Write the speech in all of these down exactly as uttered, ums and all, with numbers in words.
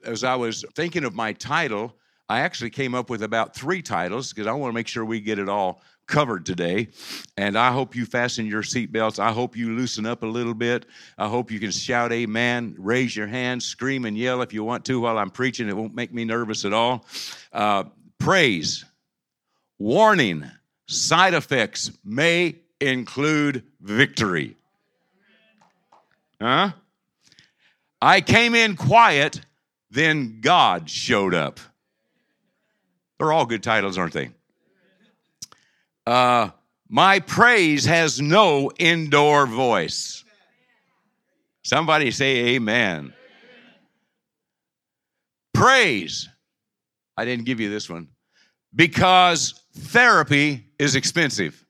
as I was thinking of my title, I actually came up with about three titles because I want to make sure we get it all covered today. And I hope you fasten your seatbelts. I hope you loosen up a little bit. I hope you can shout amen, raise your hand, scream and yell if you want to while I'm preaching. It won't make me nervous at all. Uh, praise, warning, side effects may include victory. Huh? I came in quiet, then God showed up. They're all good titles, aren't they? Uh, my praise has no indoor voice. Somebody say amen. Praise. I didn't give you this one. Because therapy is expensive.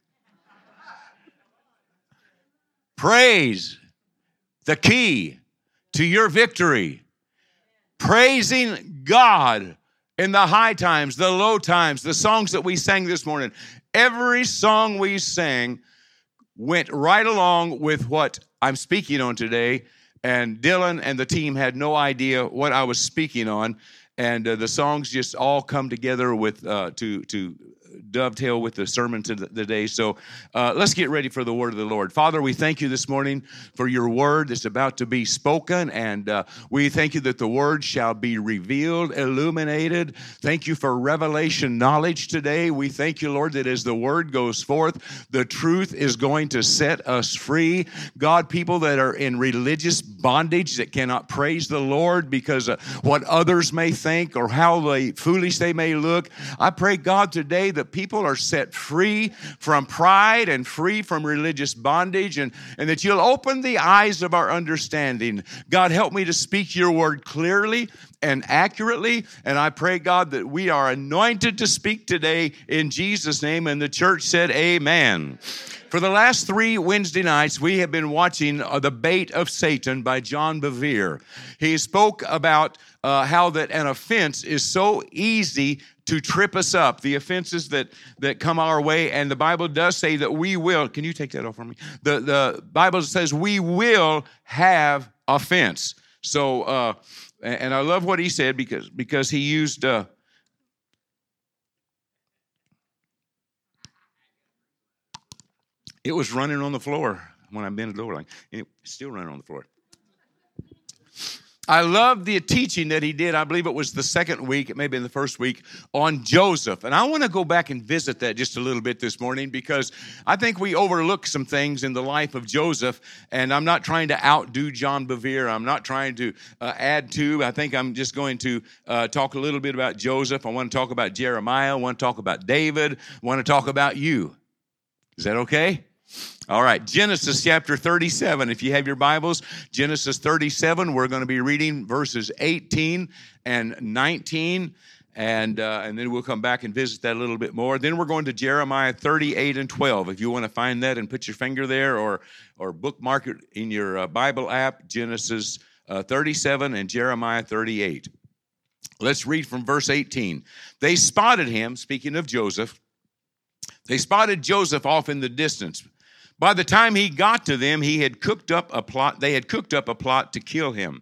Praise. The key to your victory. Praising God in the high times, the low times, the songs that we sang this morning. Every song we sang went right along with what I'm speaking on today. And Dylan and the team had no idea what I was speaking on. And uh, the songs just all come together with uh, to to dovetail with the sermon today. So uh, let's get ready for the word of the Lord. Father, we thank you this morning for your word that's about to be spoken, and uh, we thank you that the word shall be revealed, illuminated. Thank you for revelation knowledge today. We thank you, Lord, that as the word goes forth, the truth is going to set us free. God, people that are in religious bondage that cannot praise the Lord because of what others may think or how they, foolish they may look, I pray, God, today that people are set free from pride and free from religious bondage, and, and that you'll open the eyes of our understanding. God, help me to speak your word clearly and accurately, and I pray, God, that we are anointed to speak today in Jesus' name, and the church said amen. For the last three Wednesday nights, we have been watching uh, The Bait of Satan by John Bevere. He spoke about uh, how that an offense is so easy to trip us up, the offenses that, that come our way. And the Bible does say that we will, can you take that off for me? The, the Bible says we will have offense. So, uh, and I love what he said because, because he used, uh, it was running on the floor when I bent it over. Like, it's still running on the floor. I love the teaching that he did. I believe it was the second week, it may have been the first week, on Joseph. And I want to go back and visit that just a little bit this morning because I think we overlook some things in the life of Joseph. And I'm not trying to outdo John Bevere. I'm not trying to uh, add to. I think I'm just going to uh, talk a little bit about Joseph. I want to talk about Jeremiah. I want to talk about David. I want to talk about you. Is that okay? All right, Genesis chapter thirty-seven. If you have your Bibles, Genesis thirty-seven, we're going to be reading verses eighteen and nineteen, and uh, and then we'll come back and visit that a little bit more. Then we're going to Jeremiah thirty-eight and twelve. If you want to find that and put your finger there or, or bookmark it in your uh, Bible app, Genesis uh, thirty-seven and Jeremiah thirty-eight. Let's read from verse eighteen. They spotted him, speaking of Joseph, they spotted Joseph off in the distance. By the time he got to them, he had cooked up a plot. They had cooked up a plot to kill him.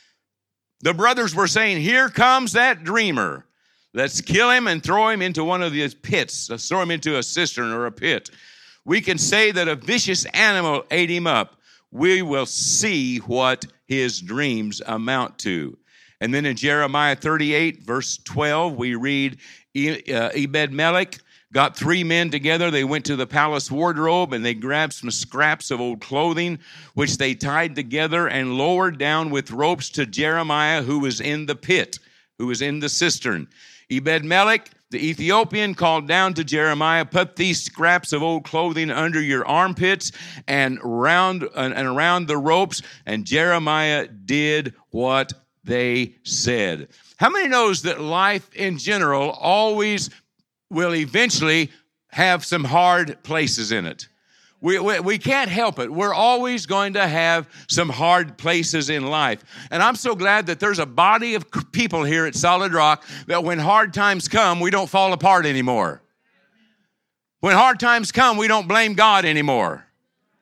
The brothers were saying, "Here comes that dreamer. Let's kill him and throw him into one of these pits. Let's throw him into a cistern or a pit. We can say that a vicious animal ate him up. We will see what his dreams amount to." And then in Jeremiah thirty-eight, verse twelve, we read, Ebed-Melech got three men together. They went to the palace wardrobe and they grabbed some scraps of old clothing, which they tied together and lowered down with ropes to Jeremiah, who was in the pit, who was in the cistern. Ebed-Melech, the Ethiopian, called down to Jeremiah, "Put these scraps of old clothing under your armpits and around, and around the ropes." And Jeremiah did what they said. How many knows that life in general always will eventually have some hard places in it? We, we we can't help it. We're always going to have some hard places in life. And I'm so glad that there's a body of people here at Solid Rock that when hard times come, we don't fall apart anymore. When hard times come, we don't blame God anymore.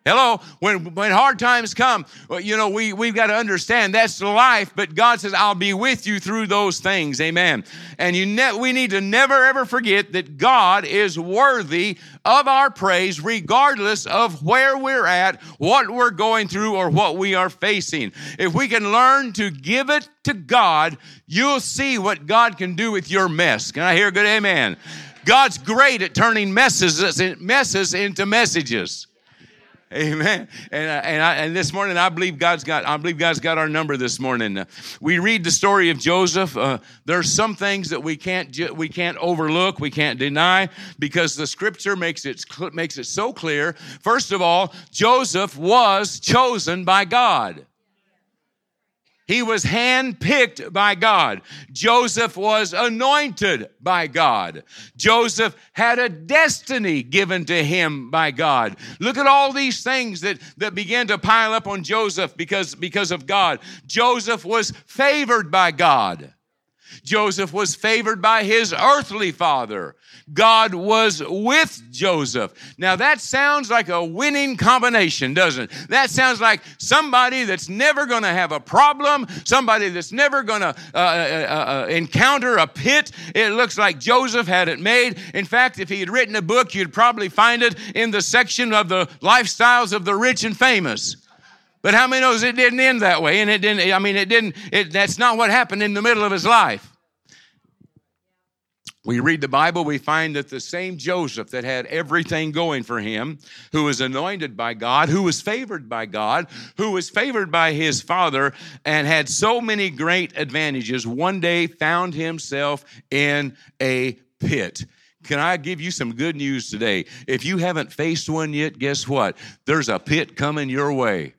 Hello, when when hard times come, well, you know, we, we've got to understand that's life, but God says, I'll be with you through those things, amen. And you ne- we need to never, ever forget that God is worthy of our praise regardless of where we're at, what we're going through, or what we are facing. If we can learn to give it to God, you'll see what God can do with your mess. Can I hear a good amen? God's great at turning messes, messes into messages. Amen. And uh, and, I, and this morning, I believe God's got. I believe God's got our number this morning. Uh, we read the story of Joseph. Uh, there's some things that we can't ju- we can't overlook, we can't deny, because the Scripture makes it makes it so clear. First of all, Joseph was chosen by God. He was handpicked by God. Joseph was anointed by God. Joseph had a destiny given to him by God. Look at all these things that, that began to pile up on Joseph because, because of God. Joseph was favored by God. Joseph was favored by his earthly father. God was with Joseph. Now that sounds like a winning combination, doesn't it? That sounds like somebody that's never going to have a problem, somebody that's never going to uh, uh, uh, encounter a pit. It looks like Joseph had it made. In fact, if he had written a book, you'd probably find it in the section of the lifestyles of the rich and famous. But how many knows it didn't end that way? And it didn't, I mean, it didn't, it, that's not what happened in the middle of his life. We read the Bible, we find that the same Joseph that had everything going for him, who was anointed by God, who was favored by God, who was favored by his father, and had so many great advantages, one day found himself in a pit. Can I give you some good news today? If you haven't faced one yet, guess what? There's a pit coming your way.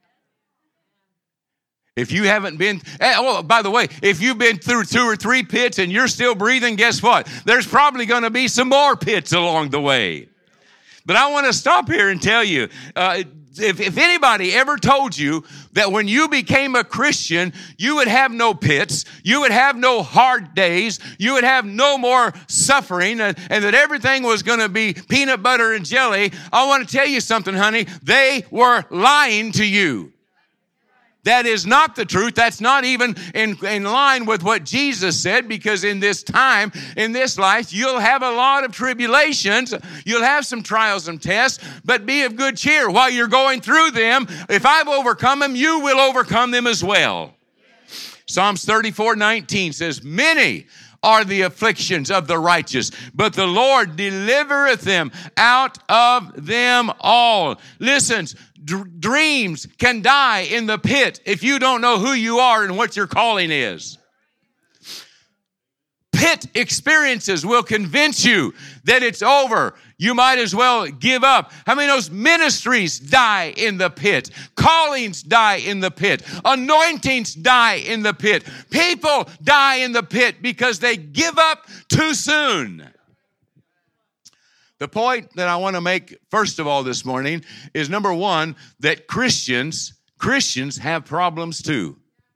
If you haven't been, oh, by the way, if you've been through two or three pits and you're still breathing, guess what? There's probably going to be some more pits along the way. But I want to stop here and tell you, uh, if, if anybody ever told you that when you became a Christian, you would have no pits, you would have no hard days, you would have no more suffering, and, and that everything was going to be peanut butter and jelly, I want to tell you something, honey. They were lying to you. That is not the truth. That's not even in, in line with what Jesus said, because in this time, in this life, you'll have a lot of tribulations. You'll have some trials and tests, but be of good cheer. While you're going through them, if I've overcome them, you will overcome them as well. Psalms thirty-four nineteen says, many are the afflictions of the righteous, but the Lord delivereth them out of them all. Listen, d- dreams can die in the pit if you don't know who you are and what your calling is. Pit experiences will convince you that it's over. You might as well give up. How many knows ministries die in the pit? Callings die in the pit. Anointings die in the pit. People die in the pit because they give up too soon. The point that I want to make, first of all, this morning is, number one, that Christians, Christians have problems too.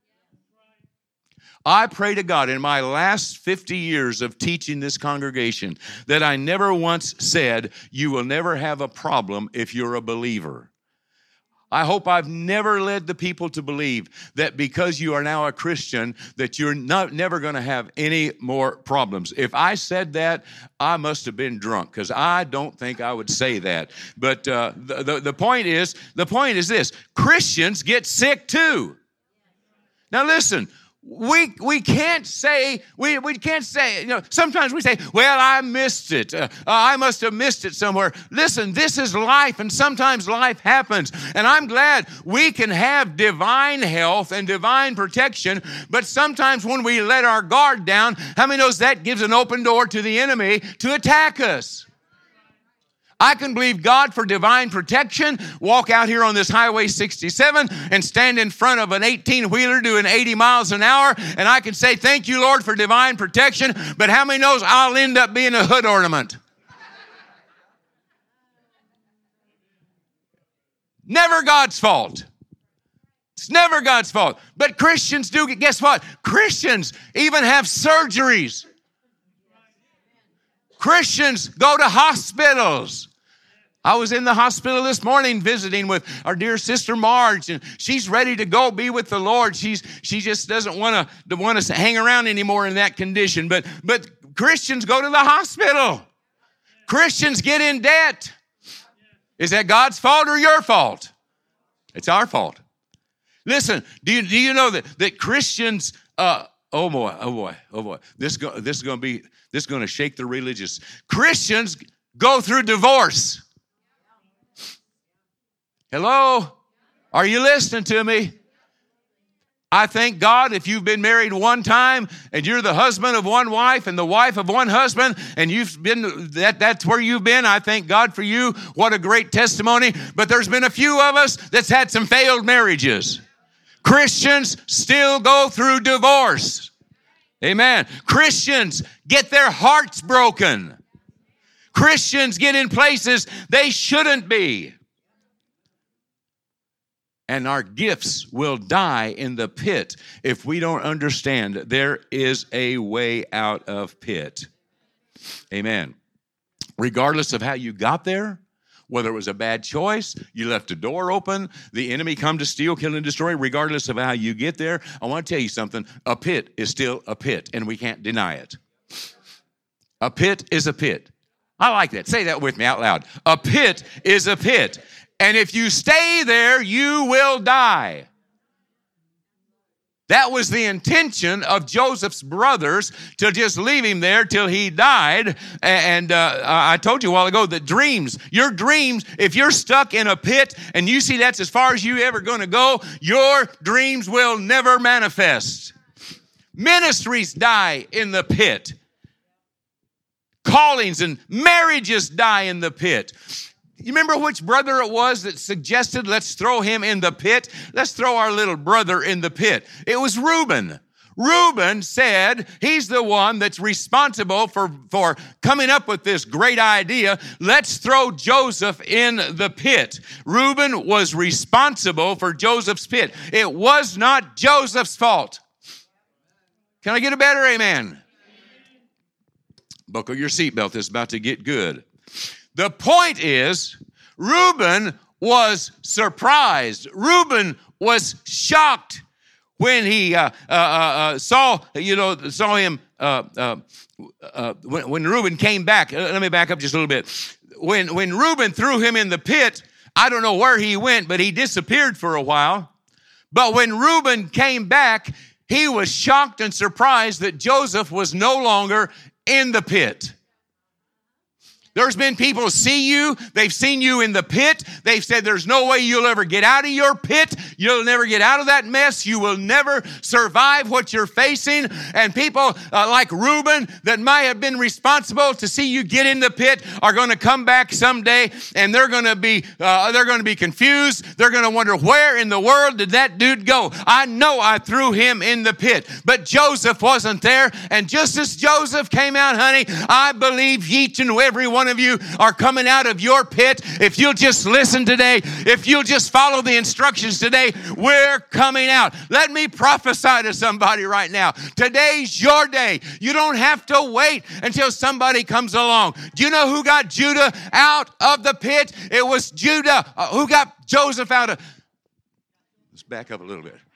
I pray to God in my last fifty years of teaching this congregation that I never once said, you will never have a problem if you're a believer. I hope I've never led the people to believe that because you are now a Christian, that you're not never going to have any more problems. If I said that, I must have been drunk, because I don't think I would say that. But uh, the, the, the point is, the point is this: Christians get sick too. Now listen. We we can't say, we, we can't say, you know, sometimes we say, well, I missed it. Uh, I must have missed it somewhere. Listen, this is life, and sometimes life happens. And I'm glad we can have divine health and divine protection, but sometimes when we let our guard down, how many knows that gives an open door to the enemy to attack us? I can believe God for divine protection, walk out here on this Highway sixty-seven and stand in front of an eighteen-wheeler doing eighty miles an hour, and I can say, thank you, Lord, for divine protection, but how many knows I'll end up being a hood ornament? Never God's fault. It's never God's fault. But Christians do, guess what? Christians even have surgeries. Christians go to hospitals. I was in the hospital this morning visiting with our dear sister Marge, and she's ready to go be with the Lord. She's she just doesn't want to want to hang around anymore in that condition. But but Christians go to the hospital. Christians get in debt. Is that God's fault or your fault? It's our fault. Listen, do you do you know that that Christians? Uh, oh boy, oh boy, oh boy. This go, this is going to be this is going to shake the religious. Christians go through divorce. Hello? Are you listening to me? I thank God if you've been married one time and you're the husband of one wife and the wife of one husband and you've been, that, that's where you've been. I thank God for you. What a great testimony. But there's been a few of us that's had some failed marriages. Christians still go through divorce. Amen. Christians get their hearts broken. Christians get in places they shouldn't be. And our gifts will die in the pit if we don't understand there is a way out of pit. Amen. Regardless of how you got there, whether it was a bad choice, you left a door open, the enemy come to steal, kill, and destroy, regardless of how you get there, I want to tell you something. A pit is still a pit, and we can't deny it. A pit is a pit. I like that. Say that with me out loud. A pit is a pit. And if you stay there, you will die. That was the intention of Joseph's brothers, to just leave him there till he died. And uh, I told you a while ago that dreams, your dreams, if you're stuck in a pit and you see that's as far as you ever going to go, your dreams will never manifest. Ministries die in the pit. Callings and marriages die in the pit. You remember which brother it was that suggested, let's throw him in the pit? Let's throw our little brother in the pit. It was Reuben. Reuben said he's the one that's responsible for, for coming up with this great idea. Let's throw Joseph in the pit. Reuben was responsible for Joseph's pit. It was not Joseph's fault. Can I get a better amen? Buckle your seatbelt. It's about to get good. The point is, Reuben was surprised. Reuben was shocked when he uh, uh, uh, saw, you know, saw him. Uh, uh, uh, when, when Reuben came back, uh, let me back up just a little bit. When when Reuben threw him in the pit, I don't know where he went, but he disappeared for a while. But when Reuben came back, he was shocked and surprised that Joseph was no longer in the pit. There's been people see you. They've seen you in the pit. They've said there's no way you'll ever get out of your pit. You'll never get out of that mess. You will never survive what you're facing. And people uh, like Reuben that might have been responsible to see you get in the pit are going to come back someday, and they're going to be uh, they're going to be confused. They're going to wonder, where in the world did that dude go? I know I threw him in the pit, but Joseph wasn't there. And just as Joseph came out, honey, I believe each and every one of you are coming out of your pit. If you'll just listen today, if you'll just follow the instructions today, we're coming out. Let me prophesy to somebody right now. Today's your day. You don't have to wait until somebody comes along. Do you know who got Judah out of the pit? It was Judah. Uh, who got Joseph out of... Let's back up a little bit.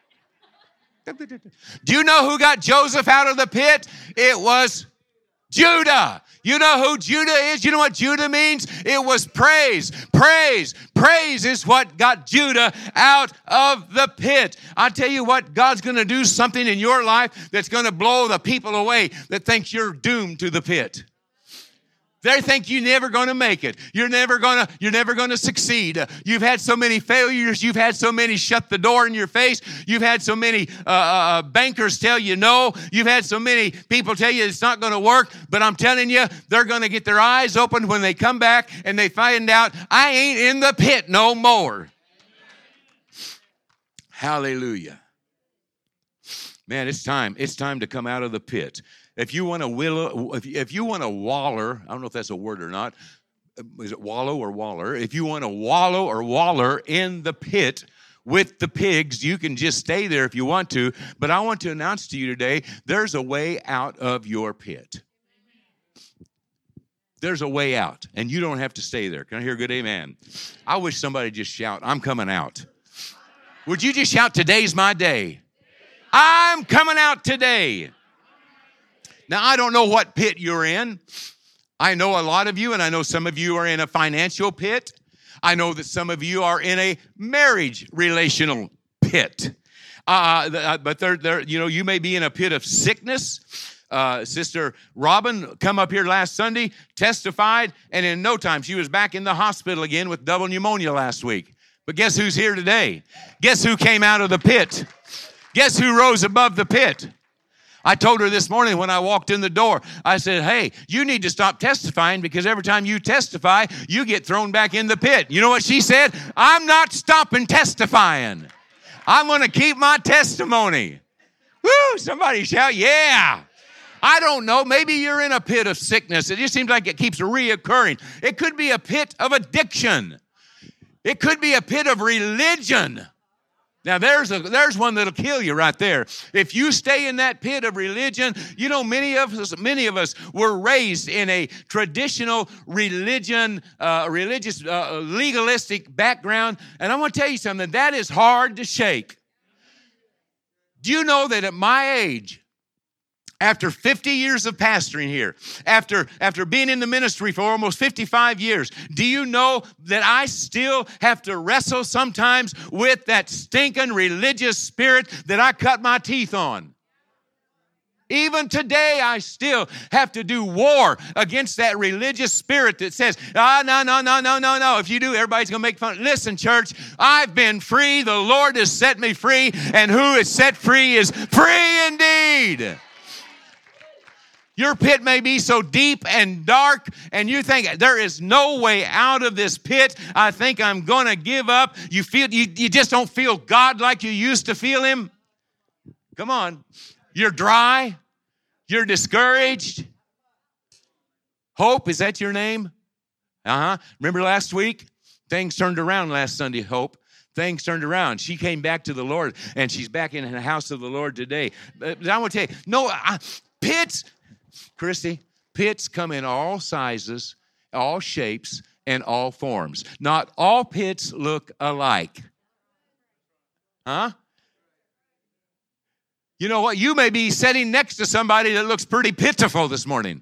Do you know who got Joseph out of the pit? It was Judah. You know who Judah is? You know what Judah means? It was praise. Praise. Praise is what got Judah out of the pit. I tell you what, God's going to do something in your life that's going to blow the people away that think you're doomed to the pit. They think you're never going to make it. You're never going to, you're never going to succeed. You've had so many failures. You've had so many shut the door in your face. You've had so many uh, uh, bankers tell you no. You've had so many people tell you it's not going to work. But I'm telling you, they're going to get their eyes opened when they come back and they find out, I ain't in the pit no more. Hallelujah. Man, it's time. It's time to come out of the pit. If you want to willow, if, if you want to waller, I don't know if that's a word or not. Is it wallow or waller? If you want to wallow or waller in the pit with the pigs, you can just stay there if you want to. But I want to announce to you today, there's a way out of your pit. There's a way out, and you don't have to stay there. Can I hear a good amen? I wish somebody just shout, I'm coming out. Would you just shout, today's my day? I'm coming out today. Now, I don't know what pit you're in. I know a lot of you, and I know some of you are in a financial pit. I know that some of you are in a marriage relational pit. Uh, but they're, they're, you know, you may be in a pit of sickness. Uh, Sister Robin come up here last Sunday, testified, and in no time she was back in the hospital again with double pneumonia last week. But guess who's here today? Guess who came out of the pit? Guess who rose above the pit? I told her this morning when I walked in the door, I said, hey, you need to stop testifying because every time you testify, you get thrown back in the pit. You know what she said? I'm not stopping testifying. I'm going to keep my testimony. Woo! Somebody shout, yeah. I don't know. Maybe you're in a pit of sickness. It just seems like it keeps reoccurring. It could be a pit of addiction. It could be a pit of religion. Now, there's a there's one that'll kill you right there. If you stay in that pit of religion, you know, many of us, many of us were raised in a traditional religion, uh, religious, uh, legalistic background. And I want to tell you something, that is hard to shake. Do you know that at my age, after fifty years of pastoring here, after, after being in the ministry for almost fifty-five years, do you know that I still have to wrestle sometimes with that stinking religious spirit that I cut my teeth on? Even today, I still have to do war against that religious spirit that says, ah, no, no, no, no, no, no. If you do, everybody's going to make fun. Listen, church, I've been free. The Lord has set me free, and who is set free is free indeed. Your pit may be so deep and dark, and you think there is no way out of this pit. I think I'm going to give up. You feel you, you just don't feel God like you used to feel Him. Come on. You're dry. You're discouraged. Hope, is that your name? Uh-huh. Remember last week? Things turned around last Sunday, Hope. Things turned around. She came back to the Lord, and she's back in the house of the Lord today. But I want to tell you, no, I, pits... Christy, pits come in all sizes, all shapes, and all forms. Not all pits look alike. Huh? You know what? You may be sitting next to somebody that looks pretty pitiful this morning.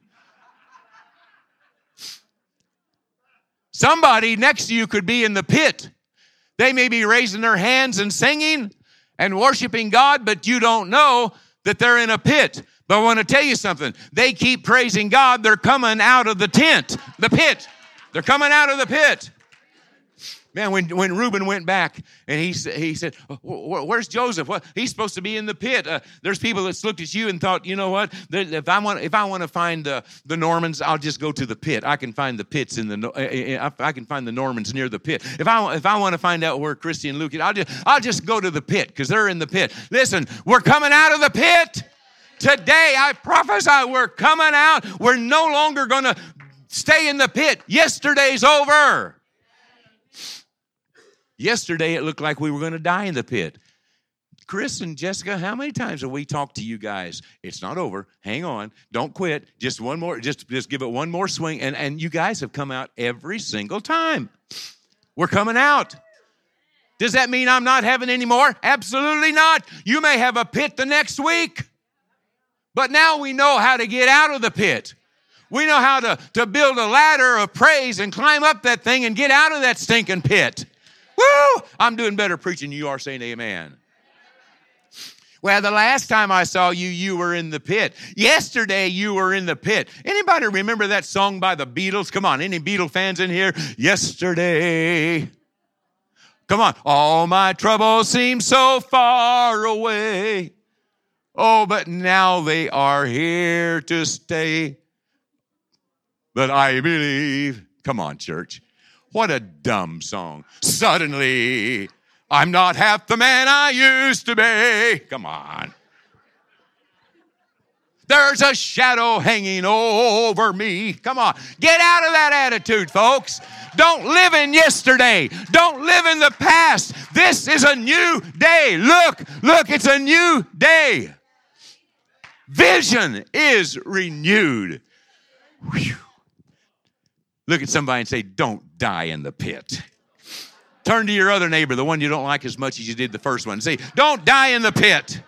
Somebody next to you could be in the pit. They may be raising their hands and singing and worshiping God, but you don't know that they're in a pit. But I want to tell you something. They keep praising God. They're coming out of the tent, the pit. They're coming out of the pit. Man, when, when Reuben went back and he, he said, where's Joseph? Well, he's supposed to be in the pit. Uh, there's people that's looked at you and thought, you know what? If I want, if I want to find uh, the Normans, I'll just go to the pit. I can find the pits in the. Uh, I can find the Normans near the pit. If I if I want to find out where Christy and Luke, I'll just I'll just go to the pit because they're in the pit. Listen, we're coming out of the pit. Today, I prophesy we're coming out. We're no longer going to stay in the pit. Yesterday's over. Yesterday, it looked like we were going to die in the pit. Chris and Jessica, how many times have we talked to you guys? It's not over. Hang on. Don't quit. Just one more. Just, just give it one more swing. And, and you guys have come out every single time. We're coming out. Does that mean I'm not having any more? Absolutely not. You may have a pit the next week. But now we know how to get out of the pit. We know how to, to build a ladder of praise and climb up that thing and get out of that stinking pit. Woo! I'm doing better preaching than you are saying amen. Well, the last time I saw you, you were in the pit. Yesterday, you were in the pit. Anybody remember that song by the Beatles? Come on, any Beatle fans in here? Yesterday. Come on. All my troubles seem so far away. Oh, but now they are here to stay. But I believe. Come on, church. What a dumb song. Suddenly, I'm not half the man I used to be. Come on. There's a shadow hanging over me. Come on. Get out of that attitude, folks. Don't live in yesterday. Don't live in the past. This is a new day. Look, look, it's a new day. Vision is renewed. Whew. Look at somebody and say, don't die in the pit. Turn to your other neighbor, the one you don't like as much as you did the first one, and say, don't die in the pit.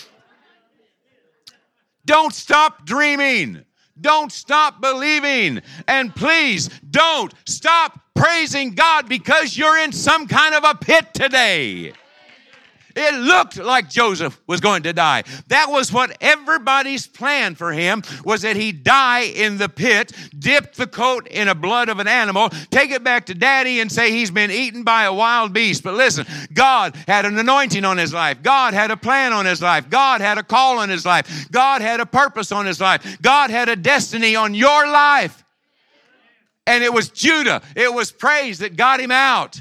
Don't stop dreaming. Don't stop believing. And please don't stop praising God because you're in some kind of a pit today. It looked like Joseph was going to die. That was what everybody's plan for him, was that he die in the pit, dip the coat in the blood of an animal, take it back to daddy and say he's been eaten by a wild beast. But listen, God had an anointing on his life. God had a plan on his life. God had a call on his life. God had a purpose on his life. God had a destiny on your life. And it was Judah, it was praise that got him out.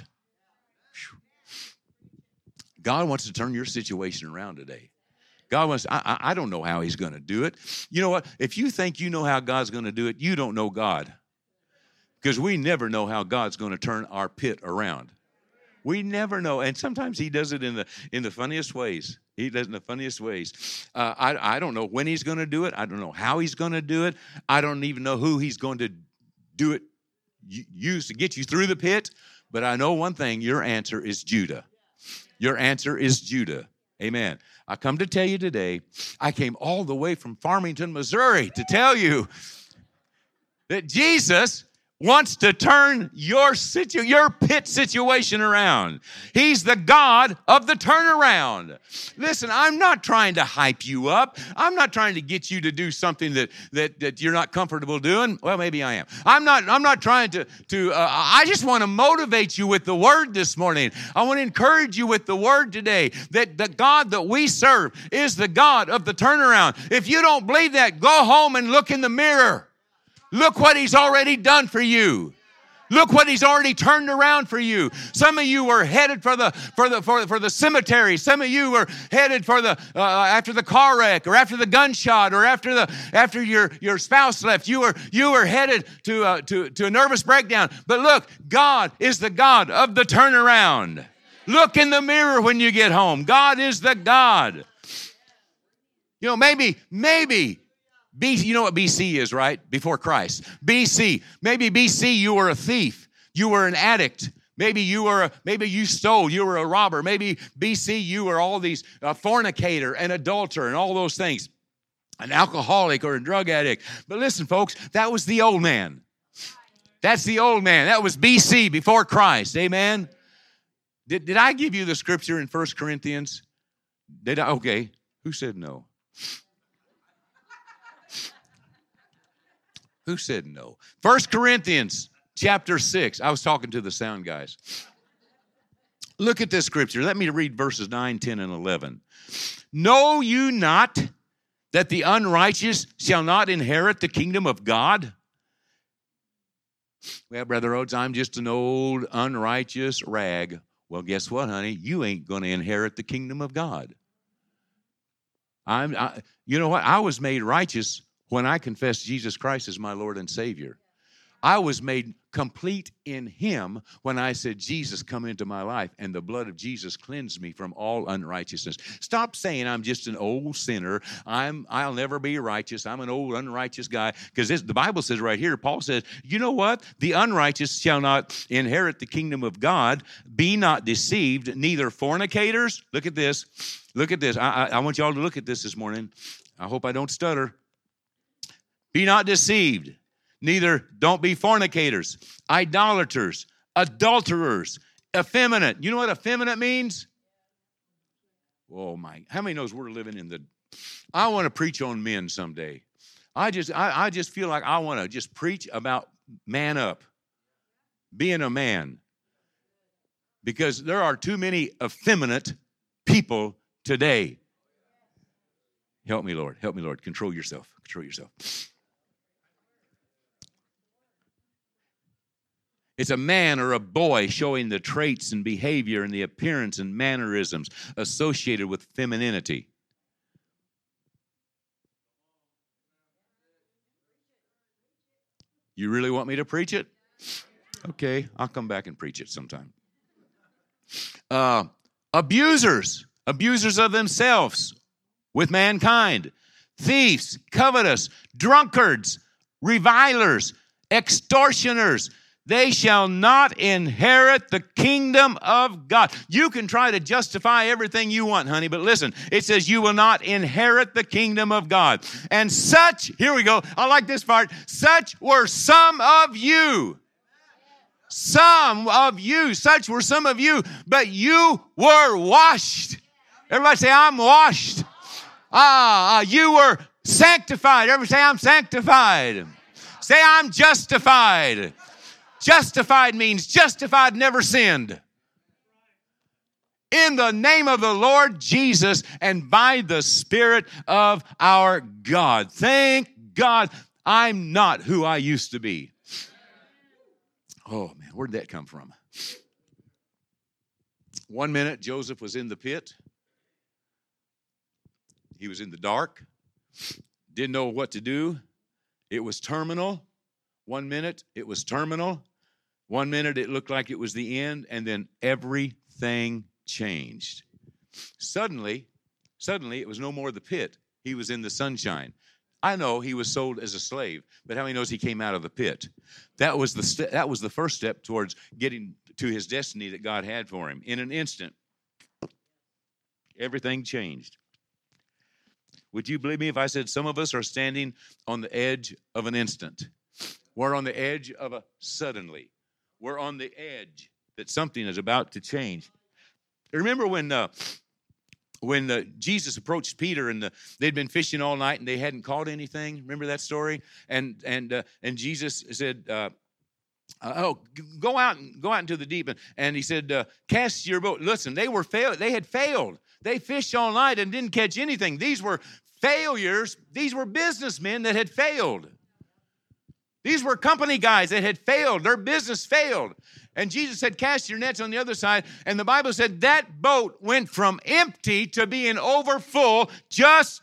God wants to turn your situation around today. God wants, I, I don't know how he's going to do it. You know what? If you think you know how God's going to do it, you don't know God. Because we never know how God's going to turn our pit around. We never know. And sometimes he does it in the in the funniest ways. He does it in the funniest ways. Uh, I, I don't know when he's going to do it. I don't know how he's going to do it. I don't even know who he's going to do it, use to get you through the pit. But I know one thing, your answer is Judah. Your answer is Judah. Amen. I come to tell you today, I came all the way from Farmington, Missouri to tell you that Jesus wants to turn your situ- your pit situation around. He's the God of the turnaround. Listen, I'm not trying to hype you up. I'm not trying to get you to do something that that, that you're not comfortable doing. Well, maybe I am. I'm not I'm not trying to, to uh, I just want to motivate you with the word this morning. I want to encourage you with the word today that the God that we serve is the God of the turnaround. If you don't believe that, go home and look in the mirror. Look what he's already done for you. Look what he's already turned around for you. Some of you were headed for the for the for, for the cemetery. Some of you were headed for the uh, after the car wreck, or after the gunshot, or after the after your, your spouse left. You were you were headed to uh, to to a nervous breakdown. But look, God is the God of the turnaround. Look in the mirror when you get home. God is the God. You know, maybe maybe. B C, you know what B C is, right? Before Christ. B C. Maybe B C, you were a thief. You were an addict. Maybe you were, a, maybe you stole. You were a robber. Maybe B C, you were all these, a fornicator, an adulterer, and all those things. An alcoholic or a drug addict. But listen, folks, that was the old man. That's the old man. That was B C, before Christ. Amen? Did, did I give you the scripture in First Corinthians? Did I? Okay. Who said no? Who said no? First Corinthians chapter six. I was talking to the sound guys. Look at this scripture. Let me read verses nine, ten, and eleven. Know you not that the unrighteous shall not inherit the kingdom of God? Well, Brother Rhodes, I'm just an old unrighteous rag. Well, guess what, honey? You ain't going to inherit the kingdom of God. I'm, I, you know what? I was made righteous when I confessed Jesus Christ as my Lord and Savior. I was made complete in him when I said, Jesus, come into my life, and the blood of Jesus cleansed me from all unrighteousness. Stop saying I'm just an old sinner. I'm, I'll never be righteous. I'm an old unrighteous guy. Because the Bible says right here, Paul says, you know what? The unrighteous shall not inherit the kingdom of God. Be not deceived, neither fornicators. Look at this. Look at this. I, I, I want you all to look at this this morning. I hope I don't stutter. Be not deceived, neither don't be fornicators, idolaters, adulterers, effeminate. You know what effeminate means? Oh my, how many knows we're living in the, I want to preach on men someday. I just, I, I just feel like I want to just preach about man up, being a man. Because there are too many effeminate people today. Help me, Lord. Help me, Lord. Control yourself. Control yourself. It's a man or a boy showing the traits and behavior and the appearance and mannerisms associated with femininity. You really want me to preach it? Okay, I'll come back and preach it sometime. Uh, abusers, abusers of themselves with mankind, thieves, covetous, drunkards, revilers, extortioners. They shall not inherit the kingdom of God. You can try to justify everything you want, honey, but listen, it says you will not inherit the kingdom of God. And such, here we go, I like this part, such were some of you. Some of you, such were some of you, but you were washed. Everybody say, I'm washed. Ah, you were sanctified. Everybody say, I'm sanctified. Say, I'm justified. Justified means justified, never sinned. In the name of the Lord Jesus and by the Spirit of our God. Thank God I'm not who I used to be. Oh, man, where'd that come from? One minute, Joseph was in the pit. He was in the dark. Didn't know what to do. It was terminal. One minute, it was terminal. One minute, it looked like it was the end, and then everything changed. Suddenly, suddenly, it was no more the pit. He was in the sunshine. I know he was sold as a slave, but how many knows he came out of the pit? That was the st- that was the first step towards getting to his destiny that God had for him. In an instant, everything changed. Would you believe me if I said some of us are standing on the edge of an instant? We're on the edge of a suddenly. We're on the edge that something is about to change. Remember when uh, when uh, Jesus approached Peter and the, they'd been fishing all night and they hadn't caught anything? Remember that story? And and uh, and Jesus said, uh, uh, "Oh, go out and go out into the deep." And, and he said, uh, "Cast your boat." Listen, they were failed. They had failed. They fished all night and didn't catch anything. These were failures. These were businessmen that had failed. These were company guys that had failed. Their business failed. And Jesus said, cast your nets on the other side. And the Bible said that boat went from empty to being overfull just,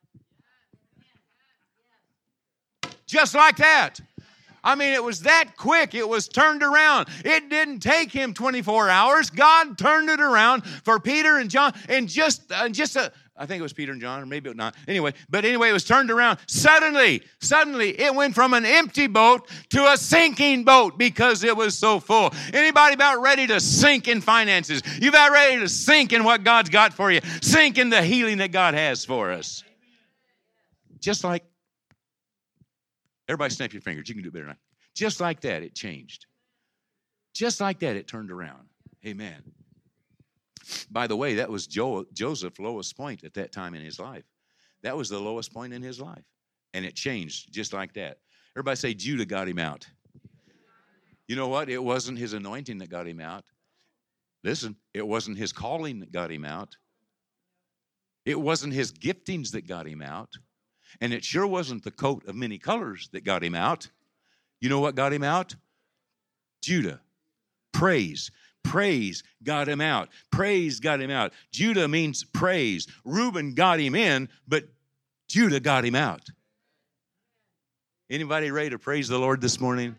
just like that. I mean, it was that quick. It was turned around. It didn't take him twenty-four hours. God turned it around for Peter and John in just, uh, just a, I think it was Peter and John, or maybe not. Anyway, but anyway, it was turned around. Suddenly, suddenly, it went from an empty boat to a sinking boat because it was so full. Anybody about ready to sink in finances? You about ready to sink in what God's got for you? Sink in the healing that God has for us. Just like, everybody snap your fingers. You can do it better than I. Just like that, it changed. Just like that, it turned around. Amen. By the way, that was jo- Joseph's lowest point at that time in his life. That was the lowest point in his life. And it changed just like that. Everybody say, Judah got him out. You know what? It wasn't his anointing that got him out. Listen, it wasn't his calling that got him out. It wasn't his giftings that got him out. And it sure wasn't the coat of many colors that got him out. You know what got him out? Judah. Praise. Praise got him out. Praise got him out. Judah means praise. Reuben got him in, but Judah got him out. Anybody ready to praise the Lord this morning?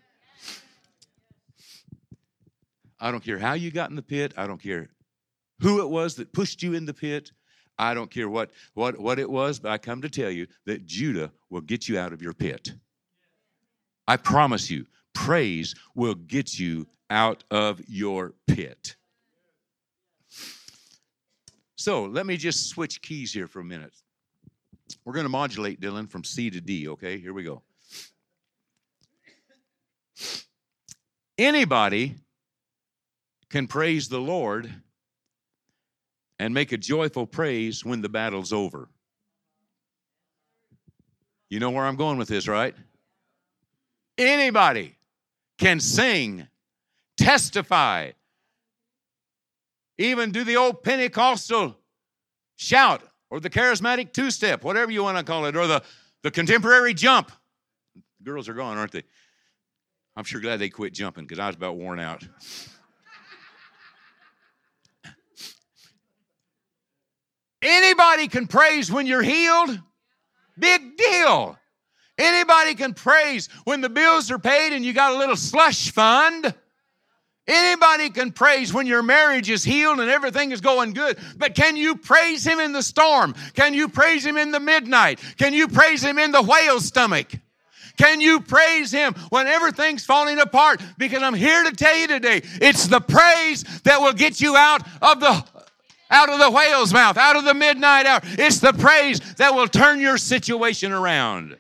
I don't care how you got in the pit. I don't care who it was that pushed you in the pit. I don't care what, what, what it was, but I come to tell you that Judah will get you out of your pit. I promise you, praise will get you out of your pit. So let me just switch keys here for a minute. We're going to modulate, Dylan, from C to D, okay? Here we go. Anybody can praise the Lord and make a joyful praise when the battle's over. You know where I'm going with this, right? Anybody can sing, testify, even do the old Pentecostal shout or the charismatic two-step, whatever you want to call it, or the, the contemporary jump. The girls are gone, aren't they? I'm sure glad they quit jumping because I was about worn out. Anybody can praise when you're healed. Big deal. Anybody can praise when the bills are paid and you got a little slush fund. Anybody can praise when your marriage is healed and everything is going good. But can you praise him in the storm? Can you praise him in the midnight? Can you praise him in the whale stomach? Can you praise him when everything's falling apart? Because I'm here to tell you today, it's the praise that will get you out of the out of the whale's mouth, out of the midnight hour. It's the praise that will turn your situation around.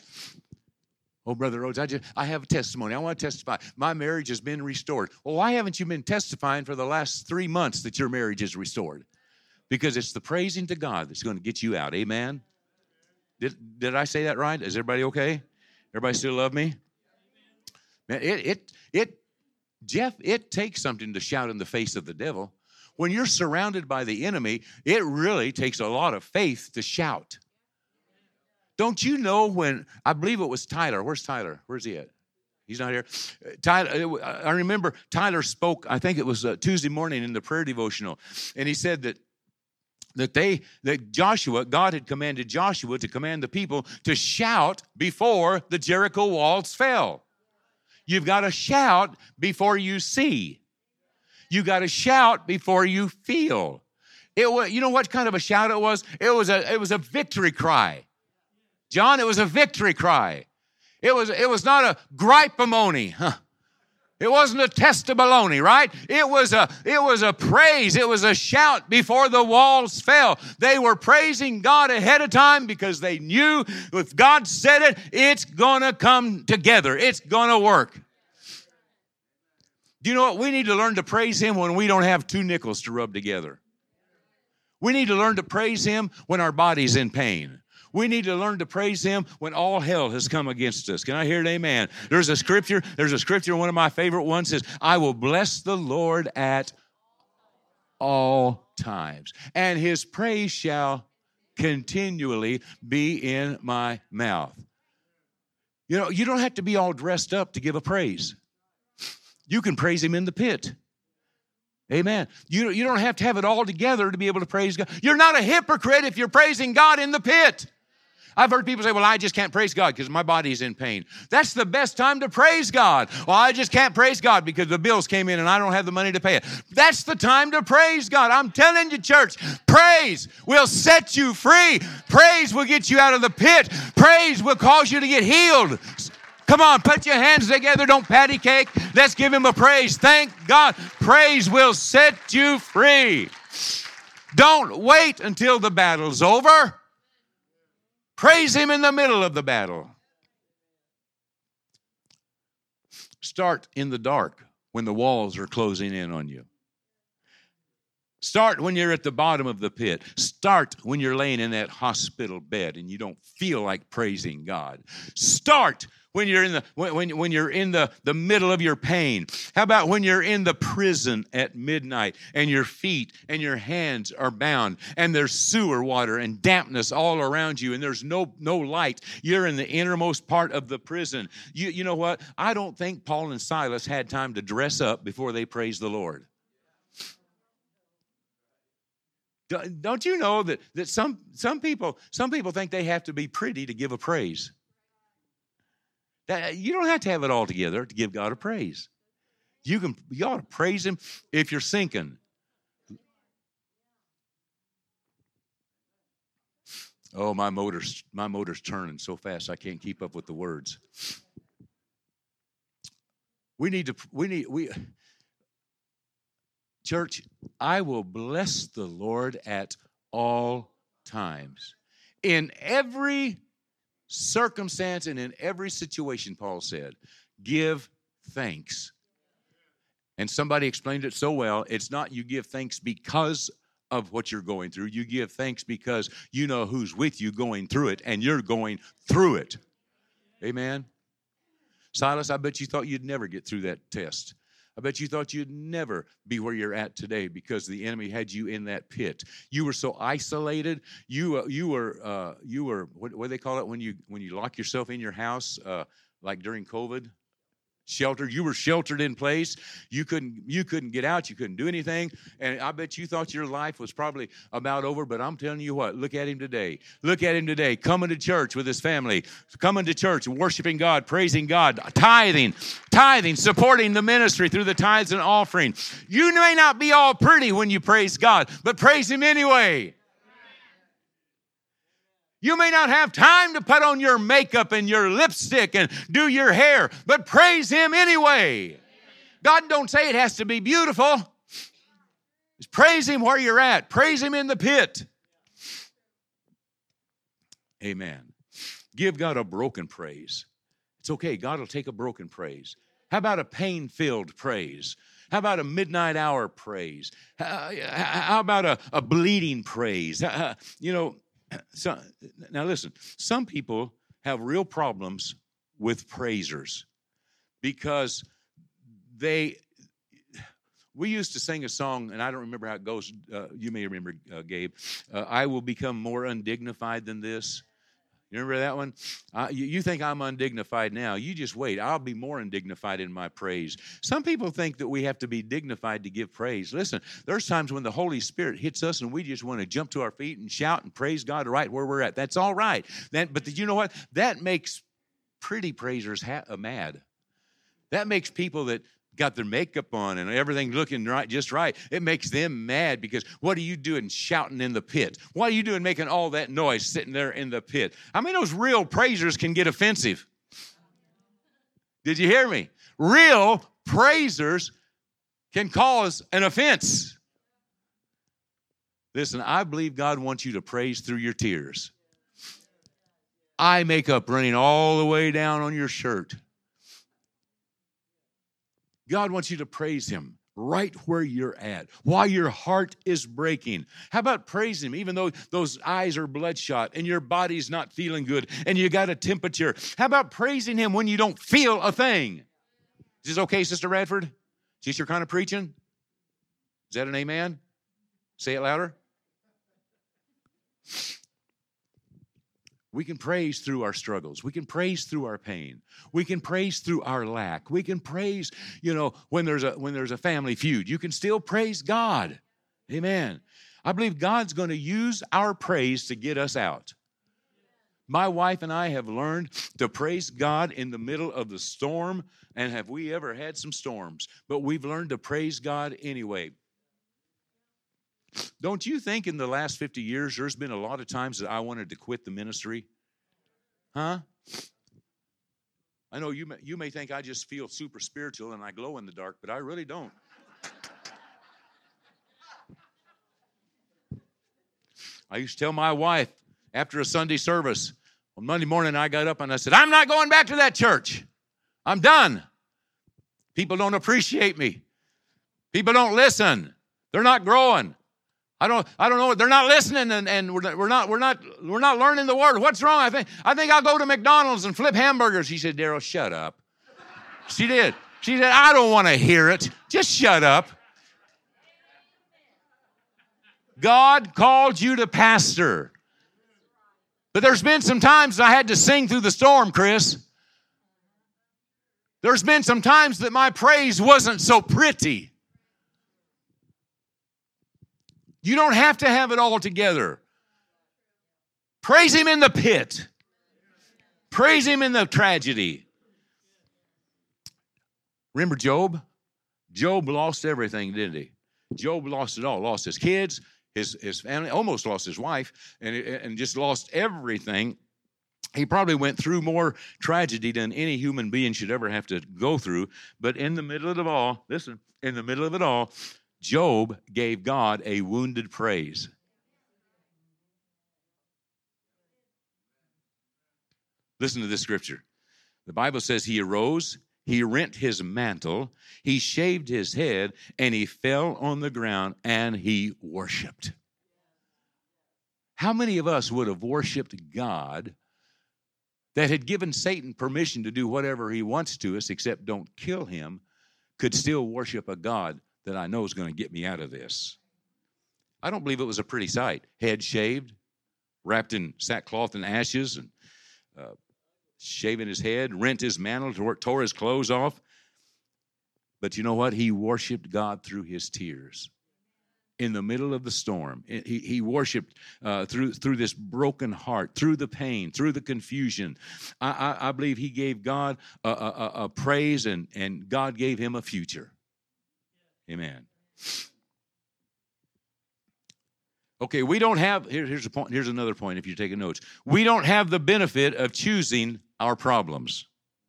Oh, Brother Rhodes, I, just, I have a testimony. I want to testify. My marriage has been restored. Well, why haven't you been testifying for the last three months that your marriage is restored? Because it's the praising to God that's going to get you out. Amen? Did, did I say that right? Is everybody okay? Everybody still love me? Man, it, it, it, Jeff, it takes something to shout in the face of the devil. When you're surrounded by the enemy, it really takes a lot of faith to shout. Don't you know when, I believe it was Tyler. Where's Tyler? Where's he at? He's not here. Tyler, I remember Tyler spoke, I think it was Tuesday morning in the prayer devotional, and he said that that they, that Joshua, God had commanded Joshua to command the people to shout before the Jericho walls fell. You've got to shout before you see. You got to shout before you feel. It was, you know what kind of a shout it was? It was a, it was a victory cry. John, it was a victory cry. It was, it was not a gripe-a-mony. Huh. It wasn't a testimony, right? It was a, it was a praise. It was a shout before the walls fell. They were praising God ahead of time because they knew if God said it, it's going to come together. It's going to work. Do you know what? We need to learn to praise him when we don't have two nickels to rub together. We need to learn to praise him when our body's in pain. We need to learn to praise him when all hell has come against us. Can I hear an amen? There's a scripture, there's a scripture, one of my favorite ones says, I will bless the Lord at all times, and his praise shall continually be in my mouth. You know, you don't have to be all dressed up to give a praise. You can praise him in the pit. Amen. You, you don't have to have it all together to be able to praise God. You're not a hypocrite if you're praising God in the pit. I've heard people say, well, I just can't praise God because my body's in pain. That's the best time to praise God. Well, I just can't praise God because the bills came in and I don't have the money to pay it. That's the time to praise God. I'm telling you, church, praise will set you free. Praise will get you out of the pit. Praise will cause you to get healed. Come on, put your hands together. Don't patty cake. Let's give him a praise. Thank God. Praise will set you free. Don't wait until the battle's over. Praise him in the middle of the battle. Start in the dark when the walls are closing in on you. Start when you're at the bottom of the pit. Start when you're laying in that hospital bed and you don't feel like praising God. Start when you're in the when, when you're in the, the middle of your pain. How about when you're in the prison at midnight and your feet and your hands are bound and there's sewer water and dampness all around you and there's no no light. You're in the innermost part of the prison. You, you know what? I don't think Paul and Silas had time to dress up before they praised the Lord. Don't you know that, that some, some people some people think they have to be pretty to give a praise? That, you don't have to have it all together to give God a praise. You can you ought to praise him if you're sinking. Oh, my motor's my motor's turning so fast I can't keep up with the words. We need to we need we Church, I will bless the Lord at all times. In every circumstance and in every situation, Paul said, give thanks. And somebody explained it so well. It's not you give thanks because of what you're going through. You give thanks because you know who's with you going through it, and you're going through it. Amen? Silas, I bet you thought you'd never get through that test. I bet you thought you'd never be where you're at today because the enemy had you in that pit. You were so isolated. You uh, you were uh, you were what, what do they call it when you when you lock yourself in your house, uh, like during COVID? Sheltered. You were sheltered in place. You couldn't you couldn't get out. You couldn't do anything. And I bet you thought your life was probably about over. But I'm telling you what, look at him today. Look at him today, coming to church with his family, coming to church, worshiping God, praising God, tithing, tithing, supporting the ministry through the tithes and offering. You may not be all pretty when you praise God, but praise him anyway. You may not have time to put on your makeup and your lipstick and do your hair, but praise Him anyway. God don't say it has to be beautiful. Just praise Him where you're at. Praise Him in the pit. Amen. Give God a broken praise. It's okay. God will take a broken praise. How about a pain-filled praise? How about a midnight hour praise? How about a, a bleeding praise? You know, so, now listen, some people have real problems with praisers because they, we used to sing a song, and I don't remember how it goes. Uh, you may remember, uh, Gabe. Uh, I will become more undignified than this. You remember that one? Uh, you, you think I'm undignified now. You just wait. I'll be more undignified in my praise. Some people think that we have to be dignified to give praise. Listen, there's times when the Holy Spirit hits us and we just want to jump to our feet and shout and praise God right where we're at. That's all right. That, but you know what? That makes pretty praisers ha- uh, mad. That makes people that got their makeup on and everything looking right, just right. It makes them mad because what are you doing shouting in the pit? What are you doing making all that noise sitting there in the pit? I mean, those real praisers can get offensive. Did you hear me? Real praisers can cause an offense. Listen, I believe God wants you to praise through your tears. Eye makeup running all the way down on your shirt. God wants you to praise Him right where you're at, while your heart is breaking. How about praise Him even though those eyes are bloodshot and your body's not feeling good and you got a temperature? How about praising Him when you don't feel a thing? Is this okay, Sister Radford? Is this your kind of preaching? Is that an amen? Say it louder. We can praise through our struggles. We can praise through our pain. We can praise through our lack. We can praise, you know, when there's a when there's a family feud. You can still praise God. Amen. I believe God's going to use our praise to get us out. My wife and I have learned to praise God in the middle of the storm. And have we ever had some storms? But we've learned to praise God anyway. Don't you think in the last fifty years there's been a lot of times that I wanted to quit the ministry? Huh? I know you may, you may think I just feel super spiritual and I glow in the dark, but I really don't. I used to tell my wife after a Sunday service, on Monday morning I got up and I said, I'm not going back to that church. I'm done. People don't appreciate me. People don't listen. They're not growing. I don't, I don't know. They're not listening, and, and we're, we're not, we're not, we're not learning the word. What's wrong? I think, I think I'll go to McDonald's and flip hamburgers. She said, Daryl, shut up. She did. She said, I don't want to hear it. Just shut up. God called you to pastor. But there's been some times I had to sing through the storm, Chris. There's been some times that my praise wasn't so pretty. You don't have to have it all together. Praise Him in the pit. Praise Him in the tragedy. Remember Job? Job lost everything, didn't he? Job lost it all. Lost his kids, his, his family, almost lost his wife, and, and just lost everything. He probably went through more tragedy than any human being should ever have to go through. But in the middle of it all, listen, in the middle of it all, Job gave God a wounded praise. Listen to this scripture. The Bible says he arose, he rent his mantle, he shaved his head, and he fell on the ground, and he worshiped. How many of us would have worshiped God that had given Satan permission to do whatever he wants to us, except don't kill him, could still worship a God that I know is going to get me out of this? I don't believe it was a pretty sight. Head shaved, wrapped in sackcloth and ashes, and uh, shaving his head, rent his mantle, tore, tore his clothes off. But you know what? He worshiped God through his tears. In the middle of the storm, he, he worshiped uh, through, through this broken heart, through the pain, through the confusion. I, I, I believe he gave God a, a, a praise, and, and God gave him a future. Amen. Okay, we don't have, here, here's a point, here's another point if you're taking notes. We don't have the benefit of choosing our problems.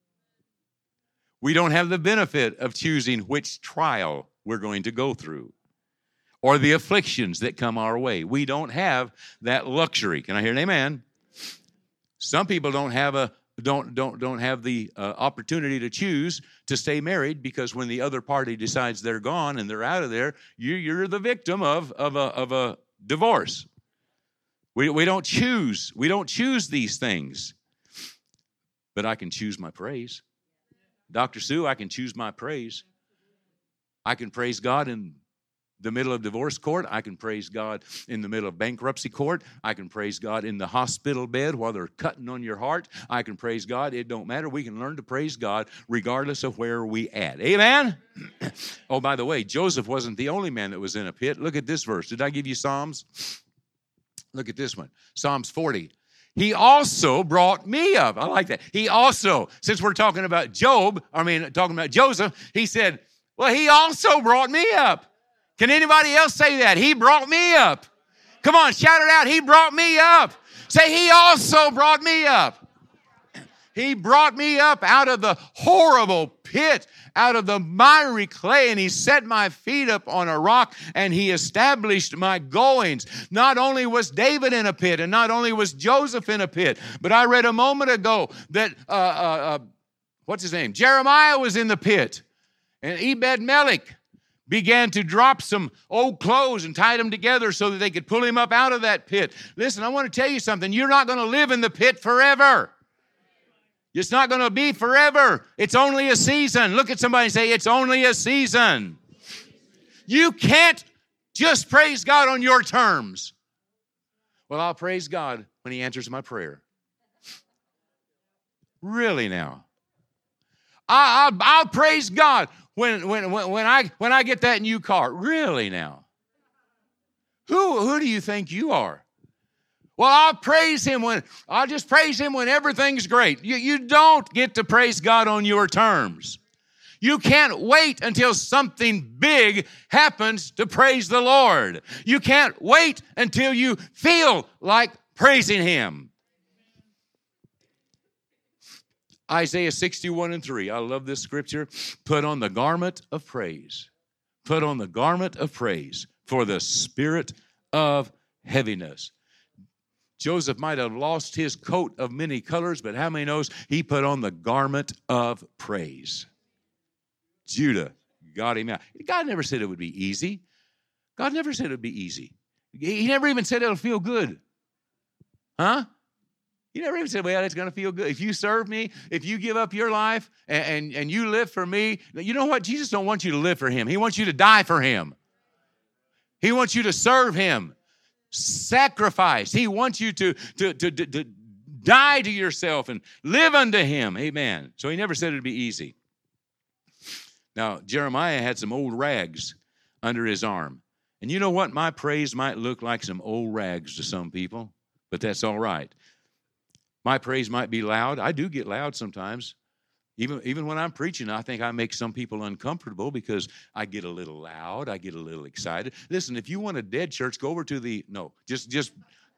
We don't have the benefit of choosing which trial we're going to go through or the afflictions that come our way. We don't have that luxury. Can I hear an amen? Some people don't have a don't don't don't have the uh, opportunity to choose to stay married, because when the other party decides they're gone and they're out of there, you, you're the victim of of a of a divorce. We we don't choose we don't choose these things, but I can choose my praise. Doctor Sue, I can choose my praise. I can praise God in the middle of divorce court. I can praise God in the middle of bankruptcy court. I can praise God in the hospital bed while they're cutting on your heart. I can praise God. It don't matter. We can learn to praise God regardless of where we at. Amen? Oh, by the way, Joseph wasn't the only man that was in a pit. Look at this verse. Did I give you Psalms? Look at this one. Psalms forty. He also brought me up. I like that. He also, since we're talking about Job, I mean, talking about Joseph, he said, well, he also brought me up. Can anybody else say that? He brought me up. Come on, shout it out. He brought me up. Say, he also brought me up. He brought me up out of the horrible pit, out of the miry clay, and he set my feet up on a rock, and he established my goings. Not only was David in a pit, and not only was Joseph in a pit, but I read a moment ago that, uh, uh, uh, what's his name? Jeremiah was in the pit, and Ebed-Melech began to drop some old clothes and tie them together so that they could pull him up out of that pit. Listen, I want to tell you something. You're not going to live in the pit forever. It's not going to be forever. It's only a season. Look at somebody and say, it's only a season. You can't just praise God on your terms. Well, I'll praise God when he answers my prayer. Really now? I, I'll, I'll praise God when, when, when, when, I, when I get that new car. Really now? Who, who do you think you are? Well, I'll praise him when, I'll just praise him when everything's great. You, you don't get to praise God on your terms. You can't wait until something big happens to praise the Lord. You can't wait until you feel like praising him. Isaiah sixty-one and three. I love this scripture. Put on the garment of praise. Put on the garment of praise for the spirit of heaviness. Joseph might have lost his coat of many colors, but how many knows he put on the garment of praise? Judah got him out. God never said it would be easy. God never said it would be easy. He never even said it'll feel good. Huh? He never even said, well, it's going to feel good. If you serve me, if you give up your life and, and, and you live for me, you know what? Jesus don't want you to live for him. He wants you to die for him. He wants you to serve him. Sacrifice. He wants you to, to, to, to, to die to yourself and live unto him. Amen. So he never said it'd be easy. Now, Jeremiah had some old rags under his arm. And you know what? My praise might look like some old rags to some people, but that's all right. My praise might be loud. I do get loud sometimes. Even, even when I'm preaching, I think I make some people uncomfortable because I get a little loud. I get a little excited. Listen, if you want a dead church, go over to the, no, just, just.